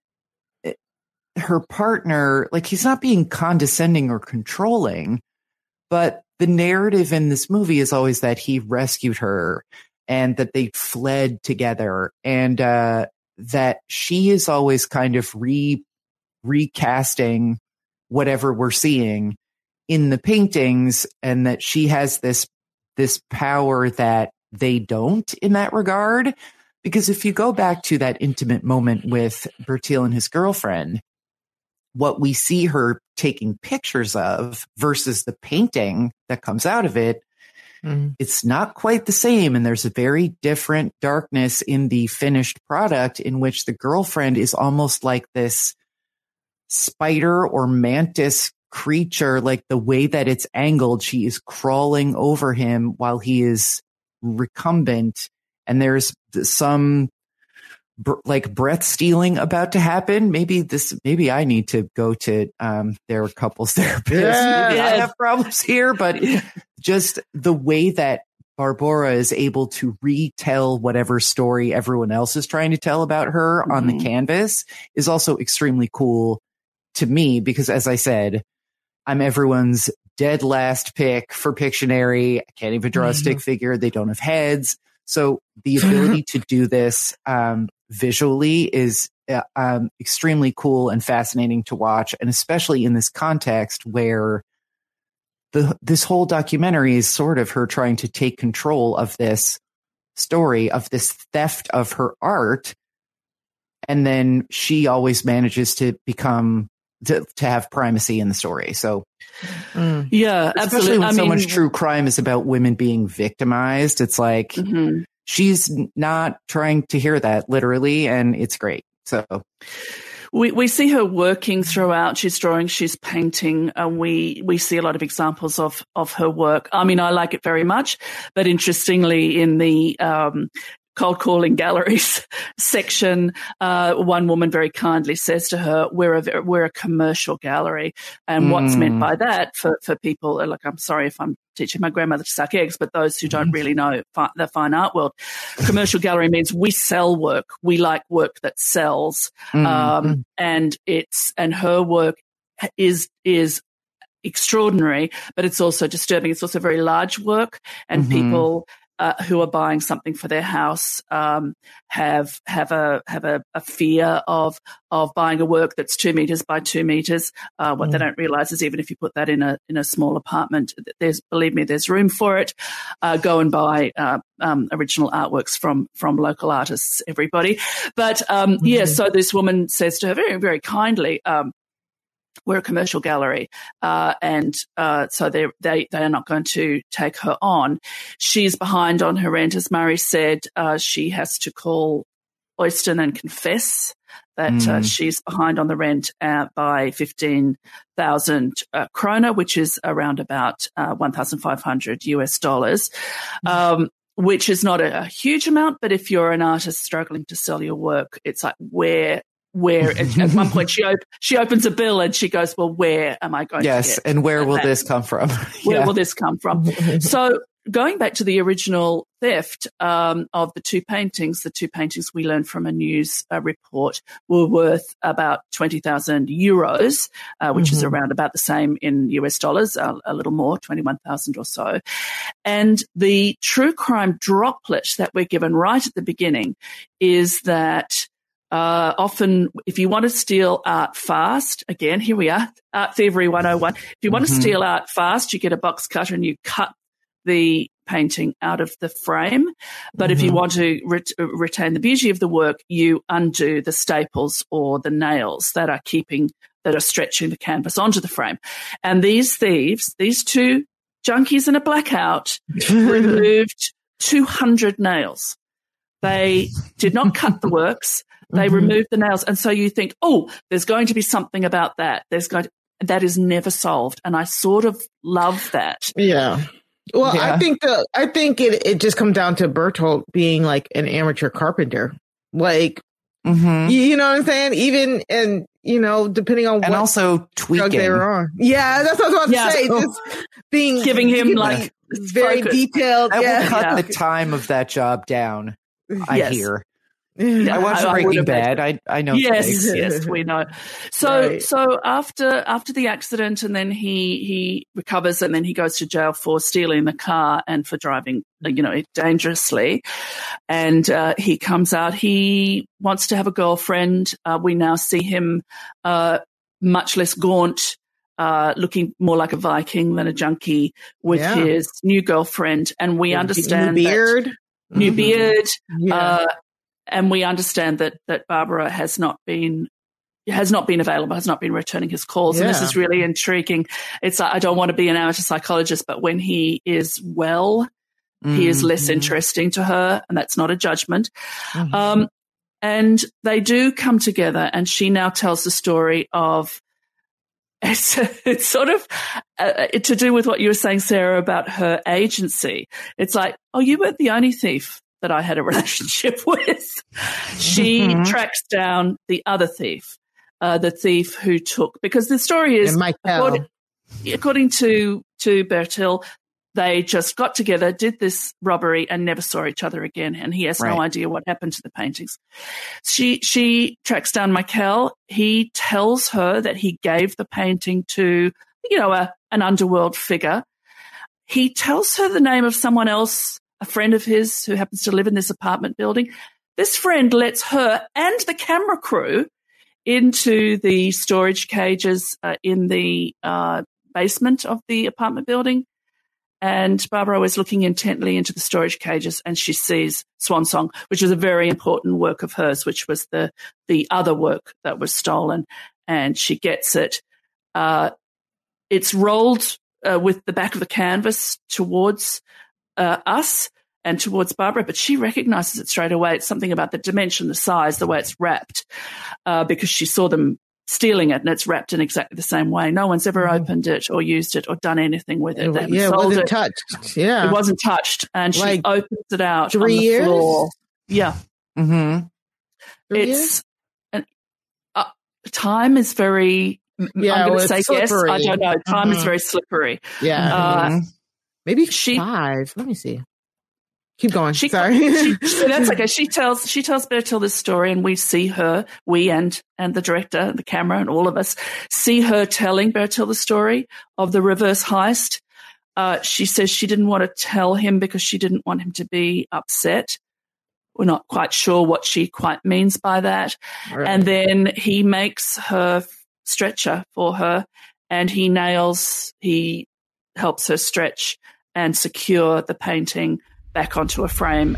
her partner, like he's not being condescending or controlling, but the narrative in this movie is always that he rescued her and that they fled together, and uh, that she is always kind of re recasting whatever we're seeing in the paintings, and that she has this this power that they don't in that regard. Because if you go back to that intimate moment with Bertil and his girlfriend, what we see her taking pictures of versus the painting that comes out of it, mm. it's not quite the same. And there's a very different darkness in the finished product in which the girlfriend is almost like this spider or mantis creature, like the way that it's angled. She is crawling over him while he is recumbent. And there's some like breath stealing about to happen. Maybe this, maybe I need to go to um, their couples therapist. Yeah. Maybe I have problems here, but just the way that Barbora is able to retell whatever story everyone else is trying to tell about her mm-hmm. on the canvas is also extremely cool to me, because as I said, I'm everyone's dead last pick for Pictionary. I can't even draw mm-hmm. a stick figure. They don't have heads. So the ability to do this um, visually is uh, um, extremely cool and fascinating to watch, and especially in this context where the this whole documentary is sort of her trying to take control of this story, of this theft of her art, and then she always manages to become to, to have primacy in the story. So mm. yeah, especially absolutely. when I so mean, much true crime is about women being victimized, it's like mm-hmm. she's not trying to hear that literally, and it's great. So we we see her working throughout. She's drawing, she's painting, and we we see a lot of examples of of her work. I mean, I like it very much, but interestingly, in the um, cold calling galleries section, uh, one woman very kindly says to her, "We're a we're a commercial gallery," and mm. what's meant by that for for people like, I'm sorry if I'm teaching my grandmother to suck eggs, but those who don't really know fi- the fine art world, commercial gallery means we sell work. We like work that sells, mm. um, and it's and her work is is extraordinary, but it's also disturbing. It's also very large work, and mm-hmm. people Uh, who are buying something for their house um, have have a have a, a fear of of buying a work that's two meters by two meters. Uh, what mm. they don't realise is even if you put that in a in a small apartment, there's believe me, there's room for it. Uh, go and buy uh, um, original artworks from from local artists, everybody. But um, mm-hmm. yeah, so this woman says to her very very kindly, Um, we're a commercial gallery, uh, and uh, so they they they are not going to take her on. She's behind on her rent, as Murray said. Uh, she has to call Oyston and confess that mm. uh, she's behind on the rent uh, by fifteen thousand uh, krona, which is around about uh, one thousand five hundred US dollars. Mm. Um, which is not a, a huge amount, but if you're an artist struggling to sell your work, it's like where. Where at, at one point she op- she opens a bill and she goes, well, where am I going yes, to get? Yes, and where will that? this come from? Where yeah. will this come from? So going back to the original theft um, of the two paintings, the two paintings we learned from a news uh, report were worth about twenty thousand euros, uh, which mm-hmm. is around about the same in U S dollars, uh, a little more, twenty-one thousand or so. And the true crime droplet that we're given right at the beginning is that Uh, often, if you want to steal art fast, again, here we are, Art Thievery one oh one. If you want mm-hmm. to steal art fast, you get a box cutter and you cut the painting out of the frame. But mm-hmm. if you want to ret- retain the beauty of the work, you undo the staples or the nails that are keeping, that are stretching the canvas onto the frame. And these thieves, these two junkies in a blackout, removed two hundred nails. They did not cut the works. They mm-hmm. removed the nails. And so you think, oh, there's going to be something about that. There's going to, that is never solved. And I sort of love that. Yeah. Well, yeah. I think the, I think it, it just comes down to Bertolt being like an amateur carpenter. Like, mm-hmm. you, you know what I'm saying? Even, and, you know, depending on and what also tweaking. they were on. Yeah, that's what I was about yeah. to say. So, just being, giving him like very focus. detailed. I yeah. will cut yeah. the time of that job down. I yes. hear. Yeah, I watched I, Breaking I Bad. I I know. Yes, things. yes, we know. So right. so after after the accident, and then he he recovers, and then he goes to jail for stealing the car and for driving, you know, dangerously. And uh, he comes out. He wants to have a girlfriend. Uh, we now see him uh, much less gaunt. Uh, looking more like a Viking than a junkie with yeah. his new girlfriend, and we new, understand new beard, that, new mm-hmm. beard, yeah. uh, and we understand that that Barbara has not been has not been available, has not been returning his calls, yeah. and this is really intriguing. It's like, I don't want to be an amateur psychologist, but when he is well, mm-hmm. he is less interesting to her, and that's not a judgment. Mm-hmm. Um, and they do come together, and she now tells the story of. It's, it's sort of uh, to do with what you were saying, Sarah, about her agency. It's like, oh, you weren't the only thief that I had a relationship with. She mm-hmm. tracks down the other thief, uh, the thief who took, because the story is, according, according to, to Bertil, they just got together, did this robbery, and never saw each other again. And he has right. no idea what happened to the paintings. She she tracks down Michael. He tells her that he gave the painting to, you know, a, an underworld figure. He tells her the name of someone else, a friend of his who happens to live in this apartment building. this friend lets her and the camera crew into the storage cages uh, in the uh, basement of the apartment building. And Barbara was looking intently into the storage cages, and she sees Swan Song, which is a very important work of hers, which was the the other work that was stolen. And she gets it. Uh, it's rolled uh, with the back of the canvas towards uh, us and towards Barbara, but she recognizes it straight away. It's something about the dimension, the size, the way it's wrapped, uh, because she saw them stealing it, and it's wrapped in exactly the same way. No one's ever mm-hmm. opened it or used it or done anything with it. it yeah, it wasn't it. touched. Yeah, it wasn't touched, and she like opens it out three on the years? floor. Yeah, mm-hmm. it's an, uh, time is very. Yeah, I'm going well, to say slippery. yes. I don't know. Time mm-hmm. is very slippery. Yeah, uh, mm-hmm. maybe she, five. Let me see. Keep going. She, Sorry. she, that's okay. She tells she tells Bertil this story, and we see her, we and and the director, the camera, and all of us see her telling Bertil the story of the reverse heist. Uh, she says she didn't want to tell him because she didn't want him to be upset. We're not quite sure what she quite means by that. Right. And then he makes her stretcher for her, and he nails, he helps her stretch and secure the painting back onto a frame.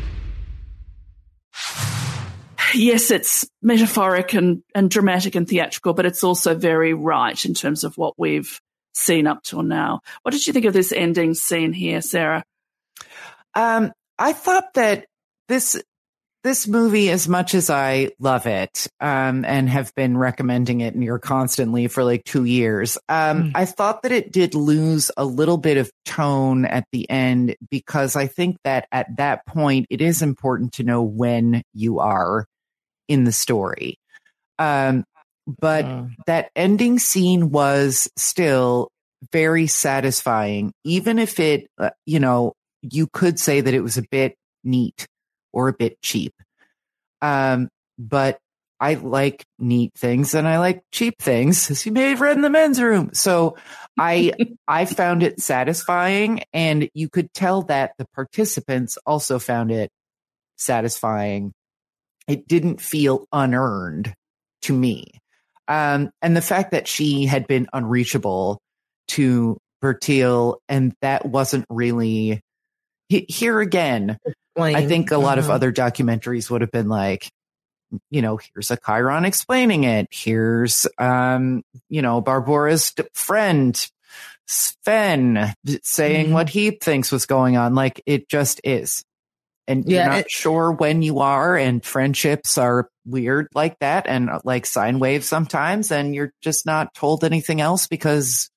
Yes, it's metaphoric and, and dramatic and theatrical, but it's also very right in terms of what we've seen up till now. What did you think of this ending scene here, Sarah? Um, I thought that this this movie, as much as I love it um, and have been recommending it near constantly for like two years, um, mm. I thought that it did lose a little bit of tone at the end, because I think that at that point it is important to know when you are in the story. Um, but mm. that ending scene was still very satisfying, even if it, uh, you know, you could say that it was a bit neat or a bit cheap. Um, but I like neat things and I like cheap things, as you may have read in the men's room. So I, I found it satisfying, and you could tell that the participants also found it satisfying. It didn't feel unearned to me. Um, and the fact that she had been unreachable to Bertil, and that wasn't really here again. Explain. I think a lot uh-huh. of other documentaries would have been like, you know, here's a Chiron explaining it. Here's, um, you know, Barbora's friend, Sven, saying mm-hmm. what he thinks was going on. Like, it just is. And yeah, you're not it, sure when you are, and friendships are weird like that, and like sine waves sometimes, and you're just not told anything else because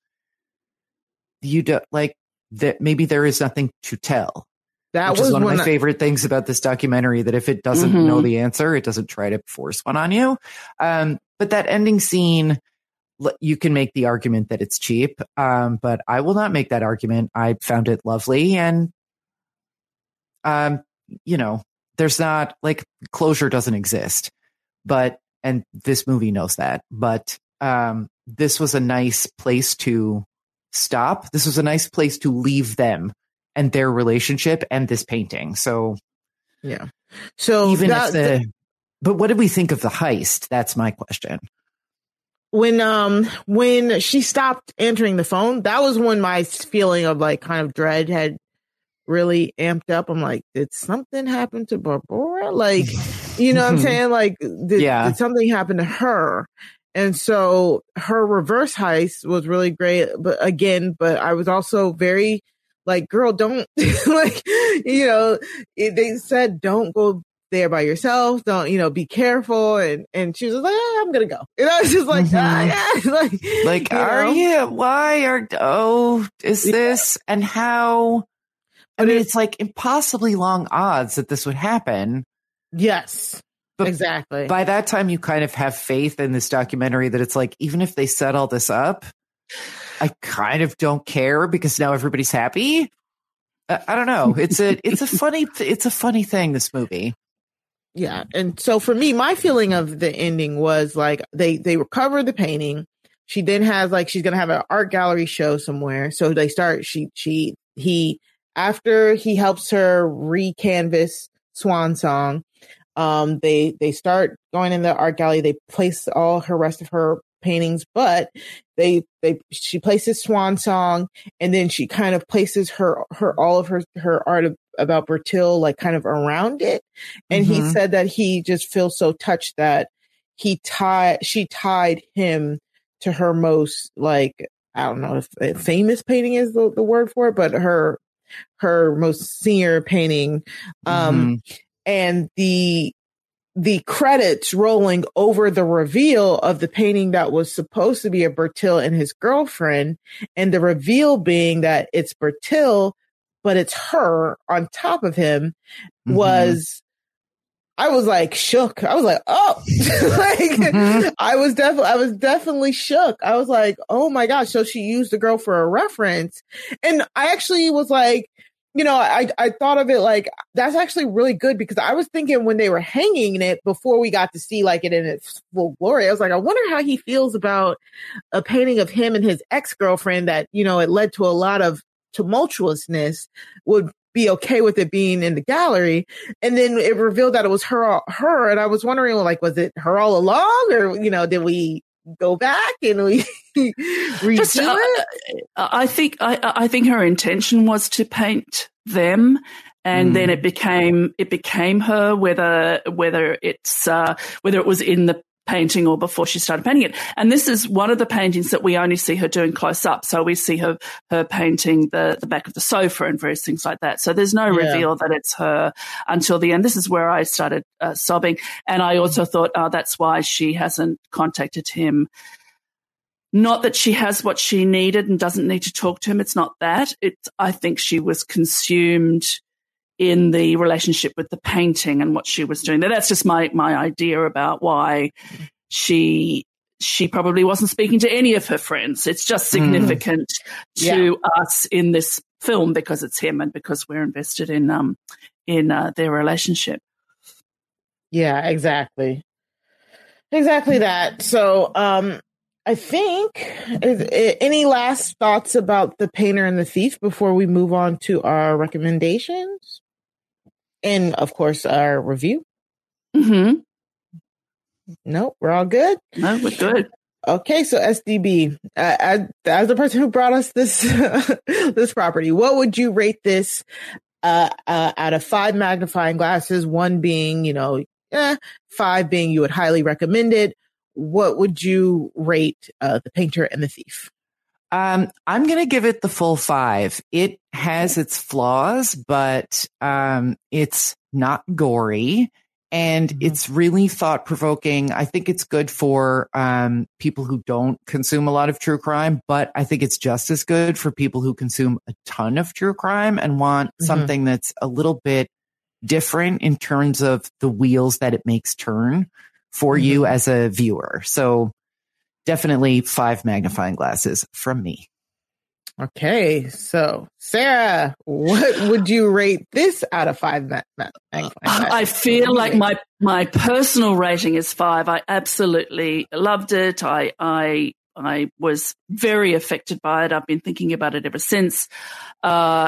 you don't like that. Maybe there is nothing to tell. That which was is one of my I, favorite things about this documentary, that if it doesn't mm-hmm. know the answer, it doesn't try to force one on you. Um, but that ending scene, you can make the argument that it's cheap, um, but I will not make that argument. I found it lovely, and um, you know, there's not like closure doesn't exist, but and this movie knows that. But um, this was a nice place to stop. This was a nice place to leave them and their relationship and this painting. So, yeah. So even that, if the, the, but what did we think of the heist? That's my question. When, um, when she stopped answering the phone, that was when my feeling of like kind of dread had really amped up. I'm like, did something happen to Barbora? Like, you know what I'm saying? Like, did, yeah. did something happen to her? And so her reverse heist was really great. But again, but I was also very, like, girl, don't like, you know, it, they said, don't go there by yourself. Don't, you know, be careful. And, and she was like, ah, I'm going to go. And I was just like, mm-hmm. ah, yeah. like, like you are know? you, why are, oh, is this yeah. and how, I mean, it's like impossibly long odds that this would happen. Yes, but exactly. By that time, you kind of have faith in this documentary that it's like, even if they set all this up, I kind of don't care because now everybody's happy. I, I don't know. It's a it's a funny it's a funny thing, this movie. Yeah, and so for me, my feeling of the ending was like they they recover the painting. She then has like she's gonna have an art gallery show somewhere. So they start. She she he after he helps her re-canvas Swan Song. Um, they they start going in the art gallery. They place all her rest of her paintings, but they they she places Swan Song, and then she kind of places her her all of her her art of, about Bertil like kind of around it. And mm-hmm. he said that he just feels so touched that he tied she tied him to her most, like, I don't know if famous painting is the, the word for it, but her her most senior painting. Um, mm-hmm. And the the credits rolling over the reveal of the painting that was supposed to be a Bertil and his girlfriend, and the reveal being that it's Bertil, but it's her on top of him, mm-hmm. was, I was like shook. I was like, oh, like mm-hmm. I was definitely, I was definitely shook. I was like, oh my gosh. So she used the girl for a reference. And I actually was like, you know, I, I thought of it like, that's actually really good, because I was thinking when they were hanging it before we got to see like it in its full glory, I was like, I wonder how he feels about a painting of him and his ex-girlfriend that, you know, it led to a lot of tumultuousness, would be okay with it being in the gallery. And then it revealed that it was her, her. And I was wondering, like, was it her all along, or, you know, did we go back and we redo Just, uh, it? I think, I, I think her intention was to paint them. And mm. then it became, it became her, whether, whether it's, uh, whether it was in the painting or before she started painting it. And this is one of the paintings that we only see her doing close up. So we see her, her painting the, the back of the sofa and various things like that. So there's no yeah. reveal that it's her until the end. This is where I started uh, sobbing. And I also thought, oh, that's why she hasn't contacted him. Not that she has what she needed and doesn't need to talk to him. It's not that. It's, I think she was consumed in the relationship with the painting and what she was doing. Now, that's just my my idea about why she she probably wasn't speaking to any of her friends. It's just significant mm. to yeah. us in this film because it's him and because we're invested in um in uh, their relationship. Yeah, exactly, exactly that. So, um, I think is, is, any last thoughts about The Painter and the Thief before we move on to our recommendations? And, of course, our review. Mm-hmm. Nope, we're all good. No, we're good. Okay, so S D B, uh, as, as the person who brought us this this property, what would you rate this uh, uh, out of five magnifying glasses? One being, you know, eh, five being you would highly recommend it. What would you rate uh, The Painter and the Thief? Um, I'm going to give it the full five. It has its flaws, but um, it's not gory, and mm-hmm. it's really thought provoking. I think it's good for um, people who don't consume a lot of true crime, but I think it's just as good for people who consume a ton of true crime and want mm-hmm. something that's a little bit different in terms of the wheels that it makes turn for mm-hmm. you as a viewer. So definitely five magnifying glasses from me. Okay, so Sarah, what would you rate this out of five ma- ma- magnifying glasses? I feel like my my personal rating is five. I absolutely loved it. I I I was very affected by it. I've been thinking about it ever since. Uh,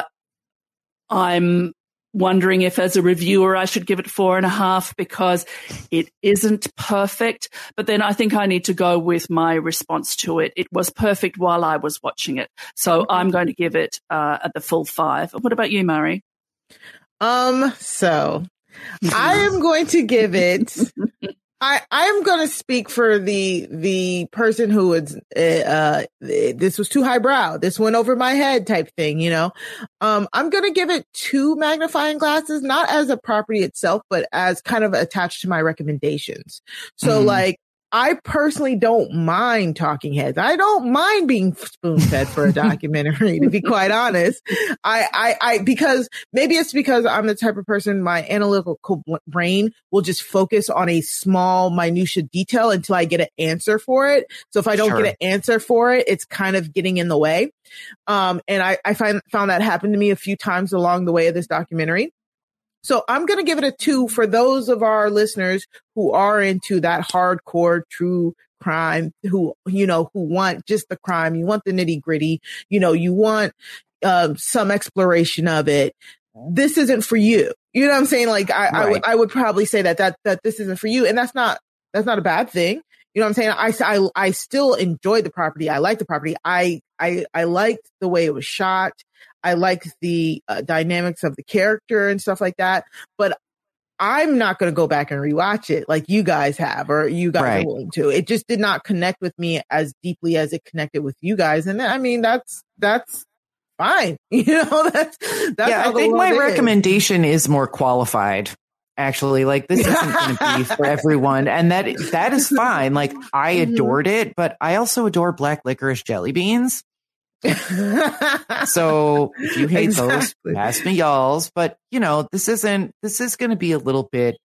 I'm wondering if as a reviewer I should give it four and a half because it isn't perfect. But then I think I need to go with my response to it. It was perfect while I was watching it. So mm-hmm. I'm going to give it uh, at the full five. What about you, Murray? Um, so I am going to give it I, I'm going to speak for the the person who was, uh, this was too highbrow. This went over my head type thing, you know. Um, I'm going to give it two magnifying glasses, not as a property itself, but as kind of attached to my recommendations. So mm-hmm. like, I personally don't mind talking heads. I don't mind being spoon fed for a documentary, to be quite honest. I, I, I, because maybe it's because I'm the type of person, my analytical brain will just focus on a small minutia detail until I get an answer for it. So if I don't sure. get an answer for it, it's kind of getting in the way. Um, and I, I find, found that happened to me a few times along the way of this documentary. So I'm going to give it a two for those of our listeners who are into that hardcore true crime, who, you know, who want just the crime. You want the nitty gritty, you know, you want um, some exploration of it. this isn't for you. You know what I'm saying? Like I, Right. I, w- I would probably say that, that, that this isn't for you. And that's not, that's not a bad thing. You know what I'm saying? I, I, I still enjoyed the property. I liked the property. I, I, I liked the way it was shot. I liked the uh, dynamics of the character and stuff like that. But I'm not going to go back and rewatch it like you guys have, or you guys Right. are willing to. It just did not connect with me as deeply as it connected with you guys. And I mean, that's, that's fine. You know, that's, that's yeah, how I the think world my is. recommendation is more qualified. Actually, like this isn't going to be for everyone, and that that is fine. Like I Mhm. adored it, but I also adore black licorice jelly beans. So if you hate those, Exactly. pass me y'all's. But you know, this isn't. This is going to be a little bit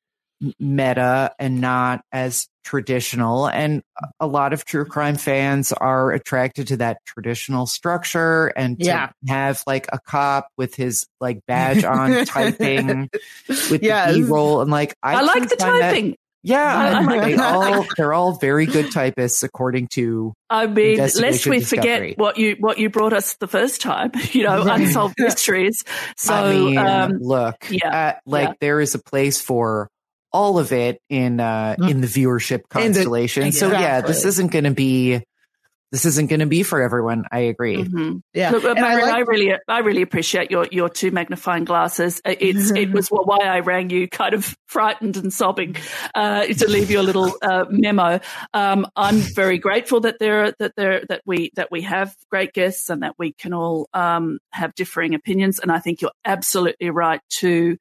meta and not as traditional. And a lot of true crime fans are attracted to that traditional structure and to Yeah. have like a cop with his like badge on typing with Yes. the B-roll and like I, can like the find that- typing. yeah, I and like they the all typing. they're all very good typists according to I mean, lest Investigation we Discovery. forget what you what you brought us the first time, you know, Right. unsolved mysteries. So, I mean, um, look, yeah, uh, like yeah. there is a place for all of it in uh, in the viewership In the- constellation. So yeah, this exactly. isn't going to be this isn't going to be for everyone. I agree. mhm. Yeah. Look, And I Myron, I, like- really, I really appreciate your your two magnifying glasses. It's it was why I rang you, kind of frightened and sobbing, uh, to leave you a little uh, memo. Um, I'm very grateful that there that there that we that we have great guests and that we can all um, have differing opinions. And I think you're absolutely right to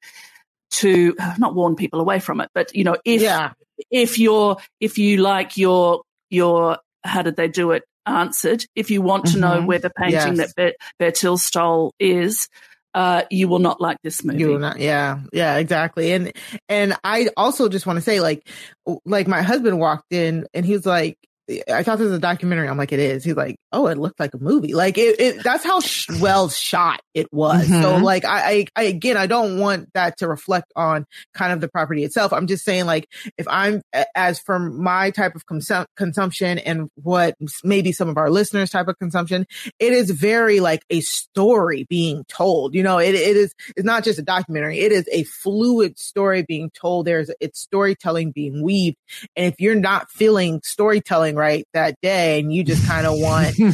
to not warn people away from it, but you know, if yeah. if you're if you like your your how did they do it answered, if you want to know Mhm. where the painting Yes. that Be- Bertil stole is, uh, you will not like this movie. You will not, yeah, yeah, exactly. And and I also just want to say, like, like my husband walked in and he was like, I thought this was a documentary. I'm like, it is. He's like, oh, it looked like a movie. Like it, it that's how sh- well shot it was. Mhm. So like, I, I, I, again, I don't want that to reflect on kind of the property itself. I'm just saying, like, if I'm, as from my type of consum- consumption and what maybe some of our listeners' type of consumption, it is very like a story being told. You know, it, it is, it's not just a documentary. It is a fluid story being told. There's, it's storytelling being weaved. And if you're not feeling storytelling right that day and you just kind of want, you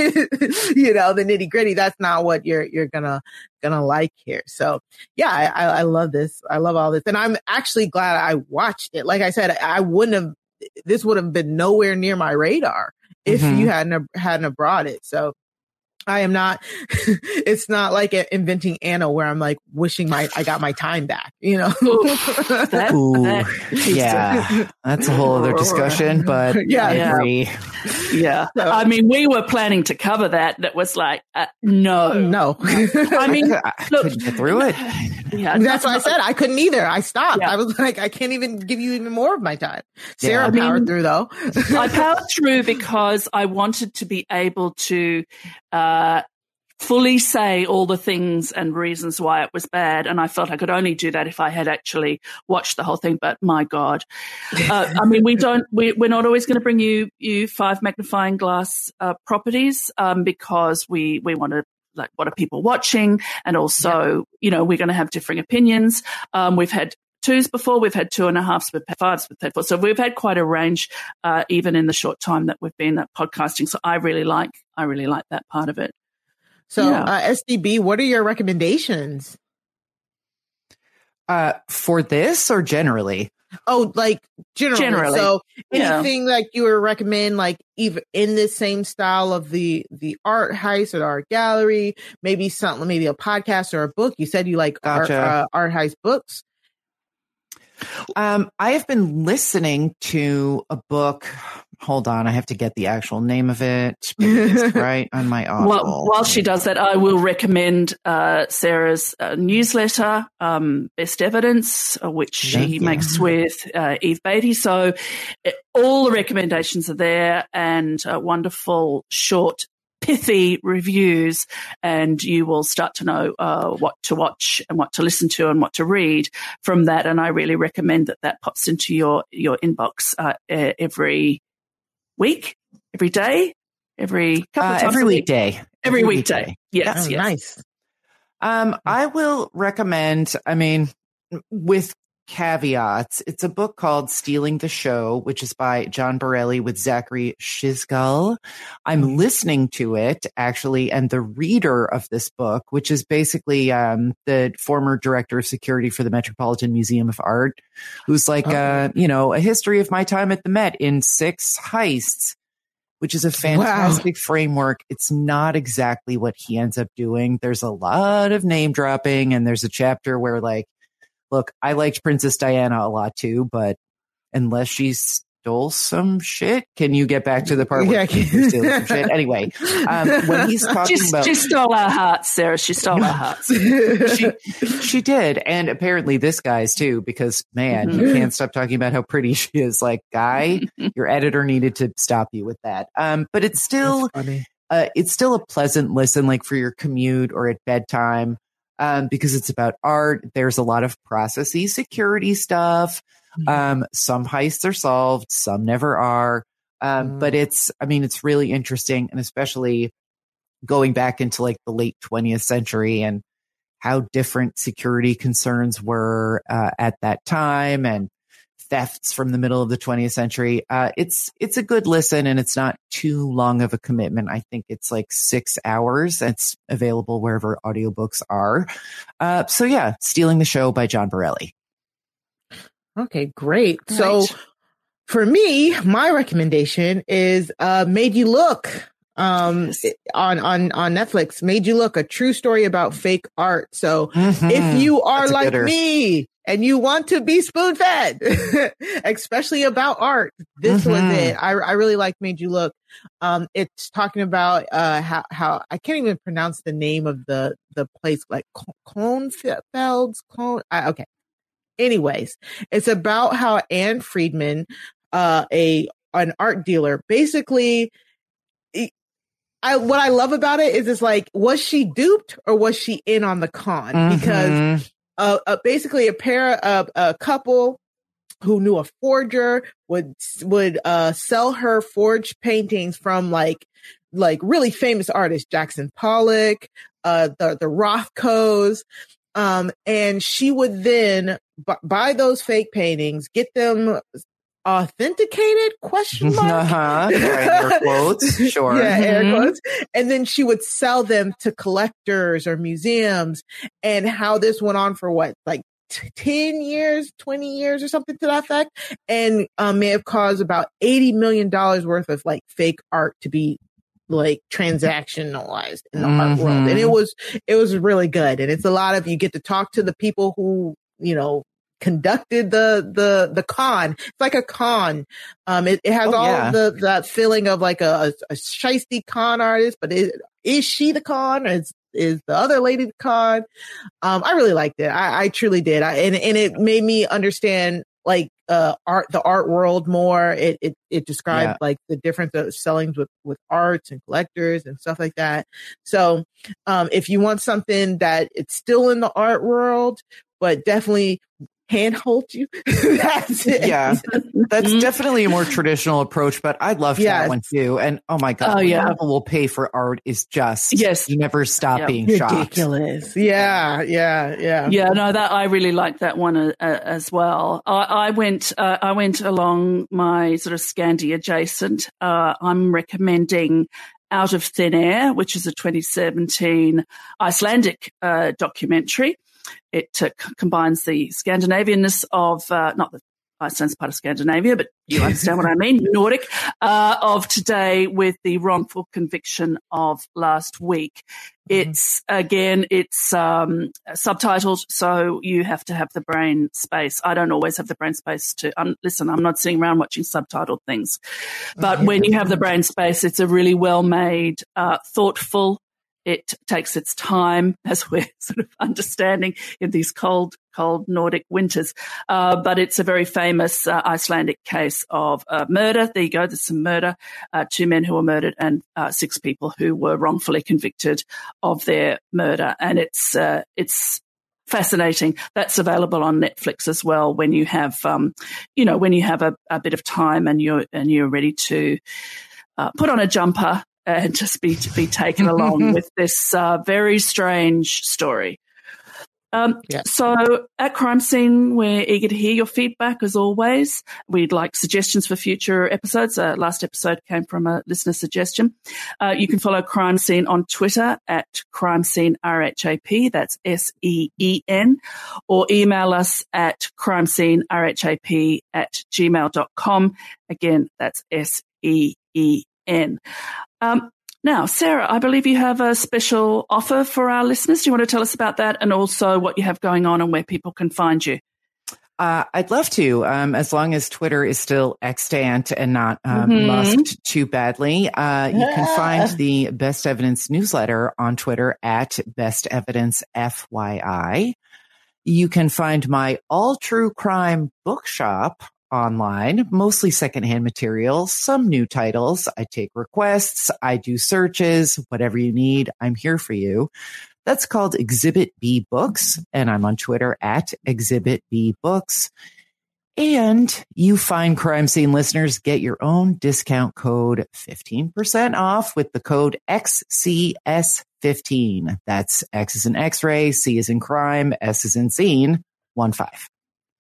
know, the nitty gritty, that's not what you're, you're gonna, gonna like here. So yeah, I, I love this. I love all this. And I'm actually glad I watched it. Like I said, I wouldn't have, this would have been nowhere near my radar if Mhm. you hadn't, hadn't have brought it. So I am not, it's not like Inventing Anna where I'm like wishing my, I got my time back, you know? That, Ooh, that piece of- yeah, that's a whole other discussion, but Yeah. I Yeah. agree. yeah. So- I mean, we were planning to cover that. That was like, uh, no. No. I mean, I, I look, couldn't get through it. Yeah, That's what I said. I couldn't either. I stopped. Yeah. I was like, I can't even give you even more of my time. Sarah I mean- powered through though. I powered through because I wanted to be able to uh, fully say all the things and reasons why it was bad. And I felt I could only do that if I had actually watched the whole thing. But my God, uh, I mean, we don't, we, we're not always going to bring you, you five magnifying glass uh, properties um, because we, we want to, like, what are people watching? And also, you know, we're going to have differing opinions. Um, we've had twos before, we've had two and a halves, we've had fives, we've had four. So we've had quite a range, uh, even in the short time that we've been at podcasting. So I really like, I really like that part of it. So Yeah. uh, S D B, what are your recommendations? Uh, for this or generally? Oh, like generally. Generally. So Yeah. anything like you would recommend, like even in this same style of the the art heist or the art gallery, maybe something, maybe a podcast or a book. You said you like Gotcha. art, uh, art heist books. Um, I have been listening to a book. Hold on, I have to get the actual name of it. It's right on my Audible. While, while she does that, I will recommend uh, Sarah's uh, newsletter, um, Best Evidence, uh, which Thank she you. makes with uh, Eve Beatty. So uh, all the recommendations are there, and uh, wonderful, short, pithy reviews, and you will start to know uh, what to watch and what to listen to and what to read from that. And I really recommend that that pops into your your inbox uh, every week, every day, every couple Uh, of times every a week. weekday. Every weekday. Yes, Oh, yes. nice. Um, I will recommend, I mean, with caveats, it's a book called Stealing the Show, which is by John Borelli with Zachary Shizgal. I'm listening to it, actually, and the reader of this book, which is basically um, the former director of security for the Metropolitan Museum of Art, who's like, oh. uh, you know, a history of my time at the Met in six heists, which is a fantastic wow. framework. It's not exactly what he ends up doing. There's a lot of name dropping, and there's a chapter where, like, look, I liked Princess Diana a lot too, but unless she stole some shit, can you get back to the part where yeah, she stole some shit? Anyway, um, when he's talking she, about... She stole our hearts, Sarah. She stole our hearts. she, she did. And apparently this guy's too, because, man, mm-hmm. you can't stop talking about how pretty she is. Like, guy, your editor needed to stop you with that. Um, but it's still, uh, it's still a pleasant listen, like for your commute or at bedtime. Um, because it's about art. There's a lot of processy security stuff. Um, some heists are solved, some never are. Um, mm. But it's, I mean, it's really interesting, and especially going back into like the late twentieth century and how different security concerns were uh, at that time, and thefts from the middle of the twentieth century. Uh, it's, it's a good listen, and it's not too long of a commitment. I think it's like six hours. It's available wherever audiobooks are. Uh, so yeah, Stealing the Show by John Borelli. Okay, great. Right. So for me, my recommendation is, uh, Made You Look. Um, yes. on, on, on Netflix, Made You Look, a true story about fake art. So mm-hmm. if you are That's like me and you want to be spoon fed, especially about art, this mm-hmm. was it. I, I really like Made You Look. Um, it's talking about, uh, how, how I can't even pronounce the name of the, the place, like Klonfelds, Clone. I, okay. Anyways, it's about how Anne Friedman, uh, a, an art dealer, basically, I, what I love about it is it's like, was she duped or was she in on the con? Mm-hmm. Because uh, uh, basically a pair of a couple who knew a forger would would uh, sell her forged paintings from like like really famous artists, Jackson Pollock, uh, the the Rothkos, um, and she would then b- buy those fake paintings, get them authenticated question mark uh-huh. air quotes sure yeah air mm-hmm. quotes, and then she would sell them to collectors or museums, and how this went on for what like t- ten years, twenty years or something to that effect, and um, may have caused about eighty million dollars worth of like fake art to be like transactionalized in the mm-hmm. art world. And it was it was really good, and it's a lot of, you get to talk to the people who, you know, conducted the the the con. It's like a con. Um, it, it has oh, all yeah. the that feeling of like a, a shiesty con artist, but it, is she the con, or is is the other lady the con? Um, I really liked it. I, I truly did. I, and and it made me understand like uh art, the art world more. It it it described yeah. like the difference of sellings with with arts and collectors and stuff like that. So, um, if you want something that it's still in the art world, but definitely handhold you. That's it. Yeah, that's definitely a more traditional approach, but I loved yes. that one too. And oh my God, oh, yeah. people will pay for art is just, yes. you never stop yep. being ridiculous. shocked. Yeah, yeah, yeah. Yeah, no, that I really liked that one uh, as well. I, I went, uh, I went along my sort of Scandi adjacent. Uh, I'm recommending Out of Thin Air, which is a twenty seventeen Icelandic uh, documentary. It uh, c- combines the Scandinavianness of, uh, not that Iceland's part of Scandinavia, but you understand what I mean, Nordic, uh, of today with the wrongful conviction of last week. Mm-hmm. It's, again, it's um, subtitled, so you have to have the brain space. I don't always have the brain space to, um, listen, I'm not sitting around watching subtitled things. But when you have the brain space, it's a really well-made, uh, thoughtful, it takes its time, as we're sort of understanding in these cold, cold Nordic winters. Uh, but it's a very famous uh, Icelandic case of uh, murder. There you go. There's some murder. Uh, two men who were murdered and uh, six people who were wrongfully convicted of their murder. And it's uh, it's fascinating. That's available on Netflix as well. When you have, um, you know, when you have a, a bit of time and you're and you're ready to uh, put on a jumper and just be be taken along with this uh, very strange story. Um, yeah. So at Crime Scene, we're eager to hear your feedback as always. We'd like suggestions for future episodes. Uh, last episode came from a listener suggestion. Uh, you can follow Crime Scene on Twitter at Crime Scene R H A P. That's S E E N, or email us at crimescenerhap at gmail dot com. Again, that's S E E N. Um, Now, Sarah, I believe you have a special offer for our listeners. Do you want to tell us about that and also what you have going on and where people can find you? Uh, I'd love to, um, as long as Twitter is still extant and not um, mm-hmm. musked too badly. Uh, you can find the Best Evidence newsletter on Twitter at Best Evidence F Y I. You can find my All True Crime bookshop online, mostly secondhand material, some new titles. I take requests. I do searches, whatever you need. I'm here for you. That's called Exhibit B Books, and I'm on Twitter at Exhibit B Books. And you fine Crime Scene listeners get your own discount code fifteen percent off with the code X C S fifteen. That's X is in X-ray, C is in crime, S is in scene, one five.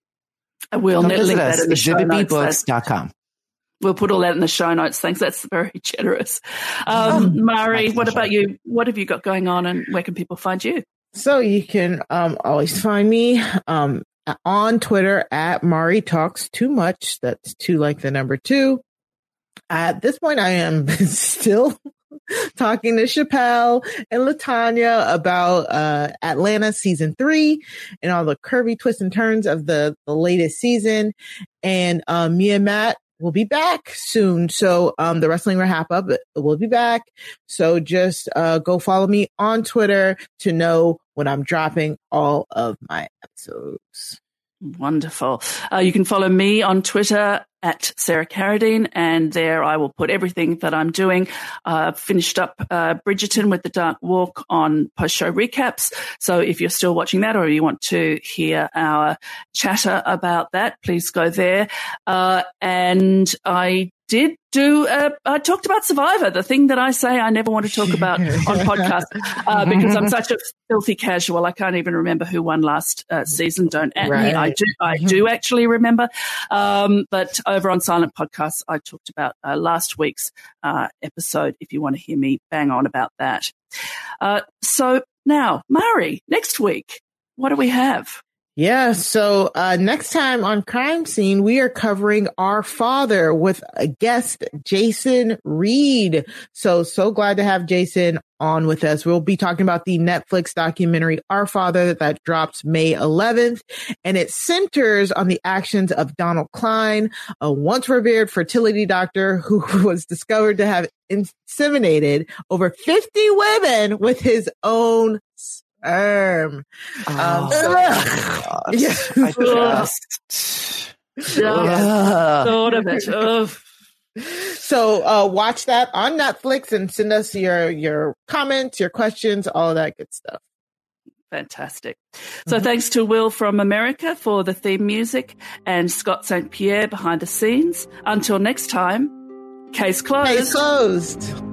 We'll link that in the show notes. exhibit b books dot com. We'll put all that in the show notes. Thanks. That's very generous. Um, oh, Mari, what about you? What have you got going on and where can people find you? So you can um, always find me um, on Twitter at Mari Talks Too Much. That's two like the number two. At this point, I am still talking to Chappelle and LaTanya about uh, Atlanta season three and all the curvy twists and turns of the, the latest season. And um, me and Matt will be back soon. So um, the Wrestling Wrap Up will be back. So just uh, go follow me on Twitter to know when I'm dropping all of my episodes. Wonderful. Uh, you can follow me on Twitter at Sarah Carradine, and there I will put everything that I'm doing. Uh, finished up uh, Bridgerton with the Dark Walk on post-show recaps. So if you're still watching that or you want to hear our chatter about that, please go there. Uh, and I did do, uh, I talked about Survivor, the thing that I say I never want to talk about on podcasts, uh, because I'm such a filthy casual. I can't even remember who won last uh, season. Don't at right. me. I do, I do actually remember. Um, but over on Silent Podcasts, I talked about uh, last week's uh, episode, if you want to hear me bang on about that. Uh, so now, Mari, next week, what do we have? Yeah, so uh, next time on Crime Scene, we are covering Our Father with a guest, Jason Reed. So, so glad to have Jason on with us. We'll be talking about the Netflix documentary Our Father that drops May eleventh, and it centers on the actions of Donald Klein, a once revered fertility doctor who was discovered to have inseminated over fifty women with his own Um, oh, um, so, yeah. I just, yeah, thought of it. Ugh. So, uh, watch that on Netflix and send us your, your comments, your questions, all of that good stuff. Fantastic. So mm-hmm. thanks to Will from America for the theme music and Scott Saint Pierre behind the scenes. Until next time, case closed. Case closed.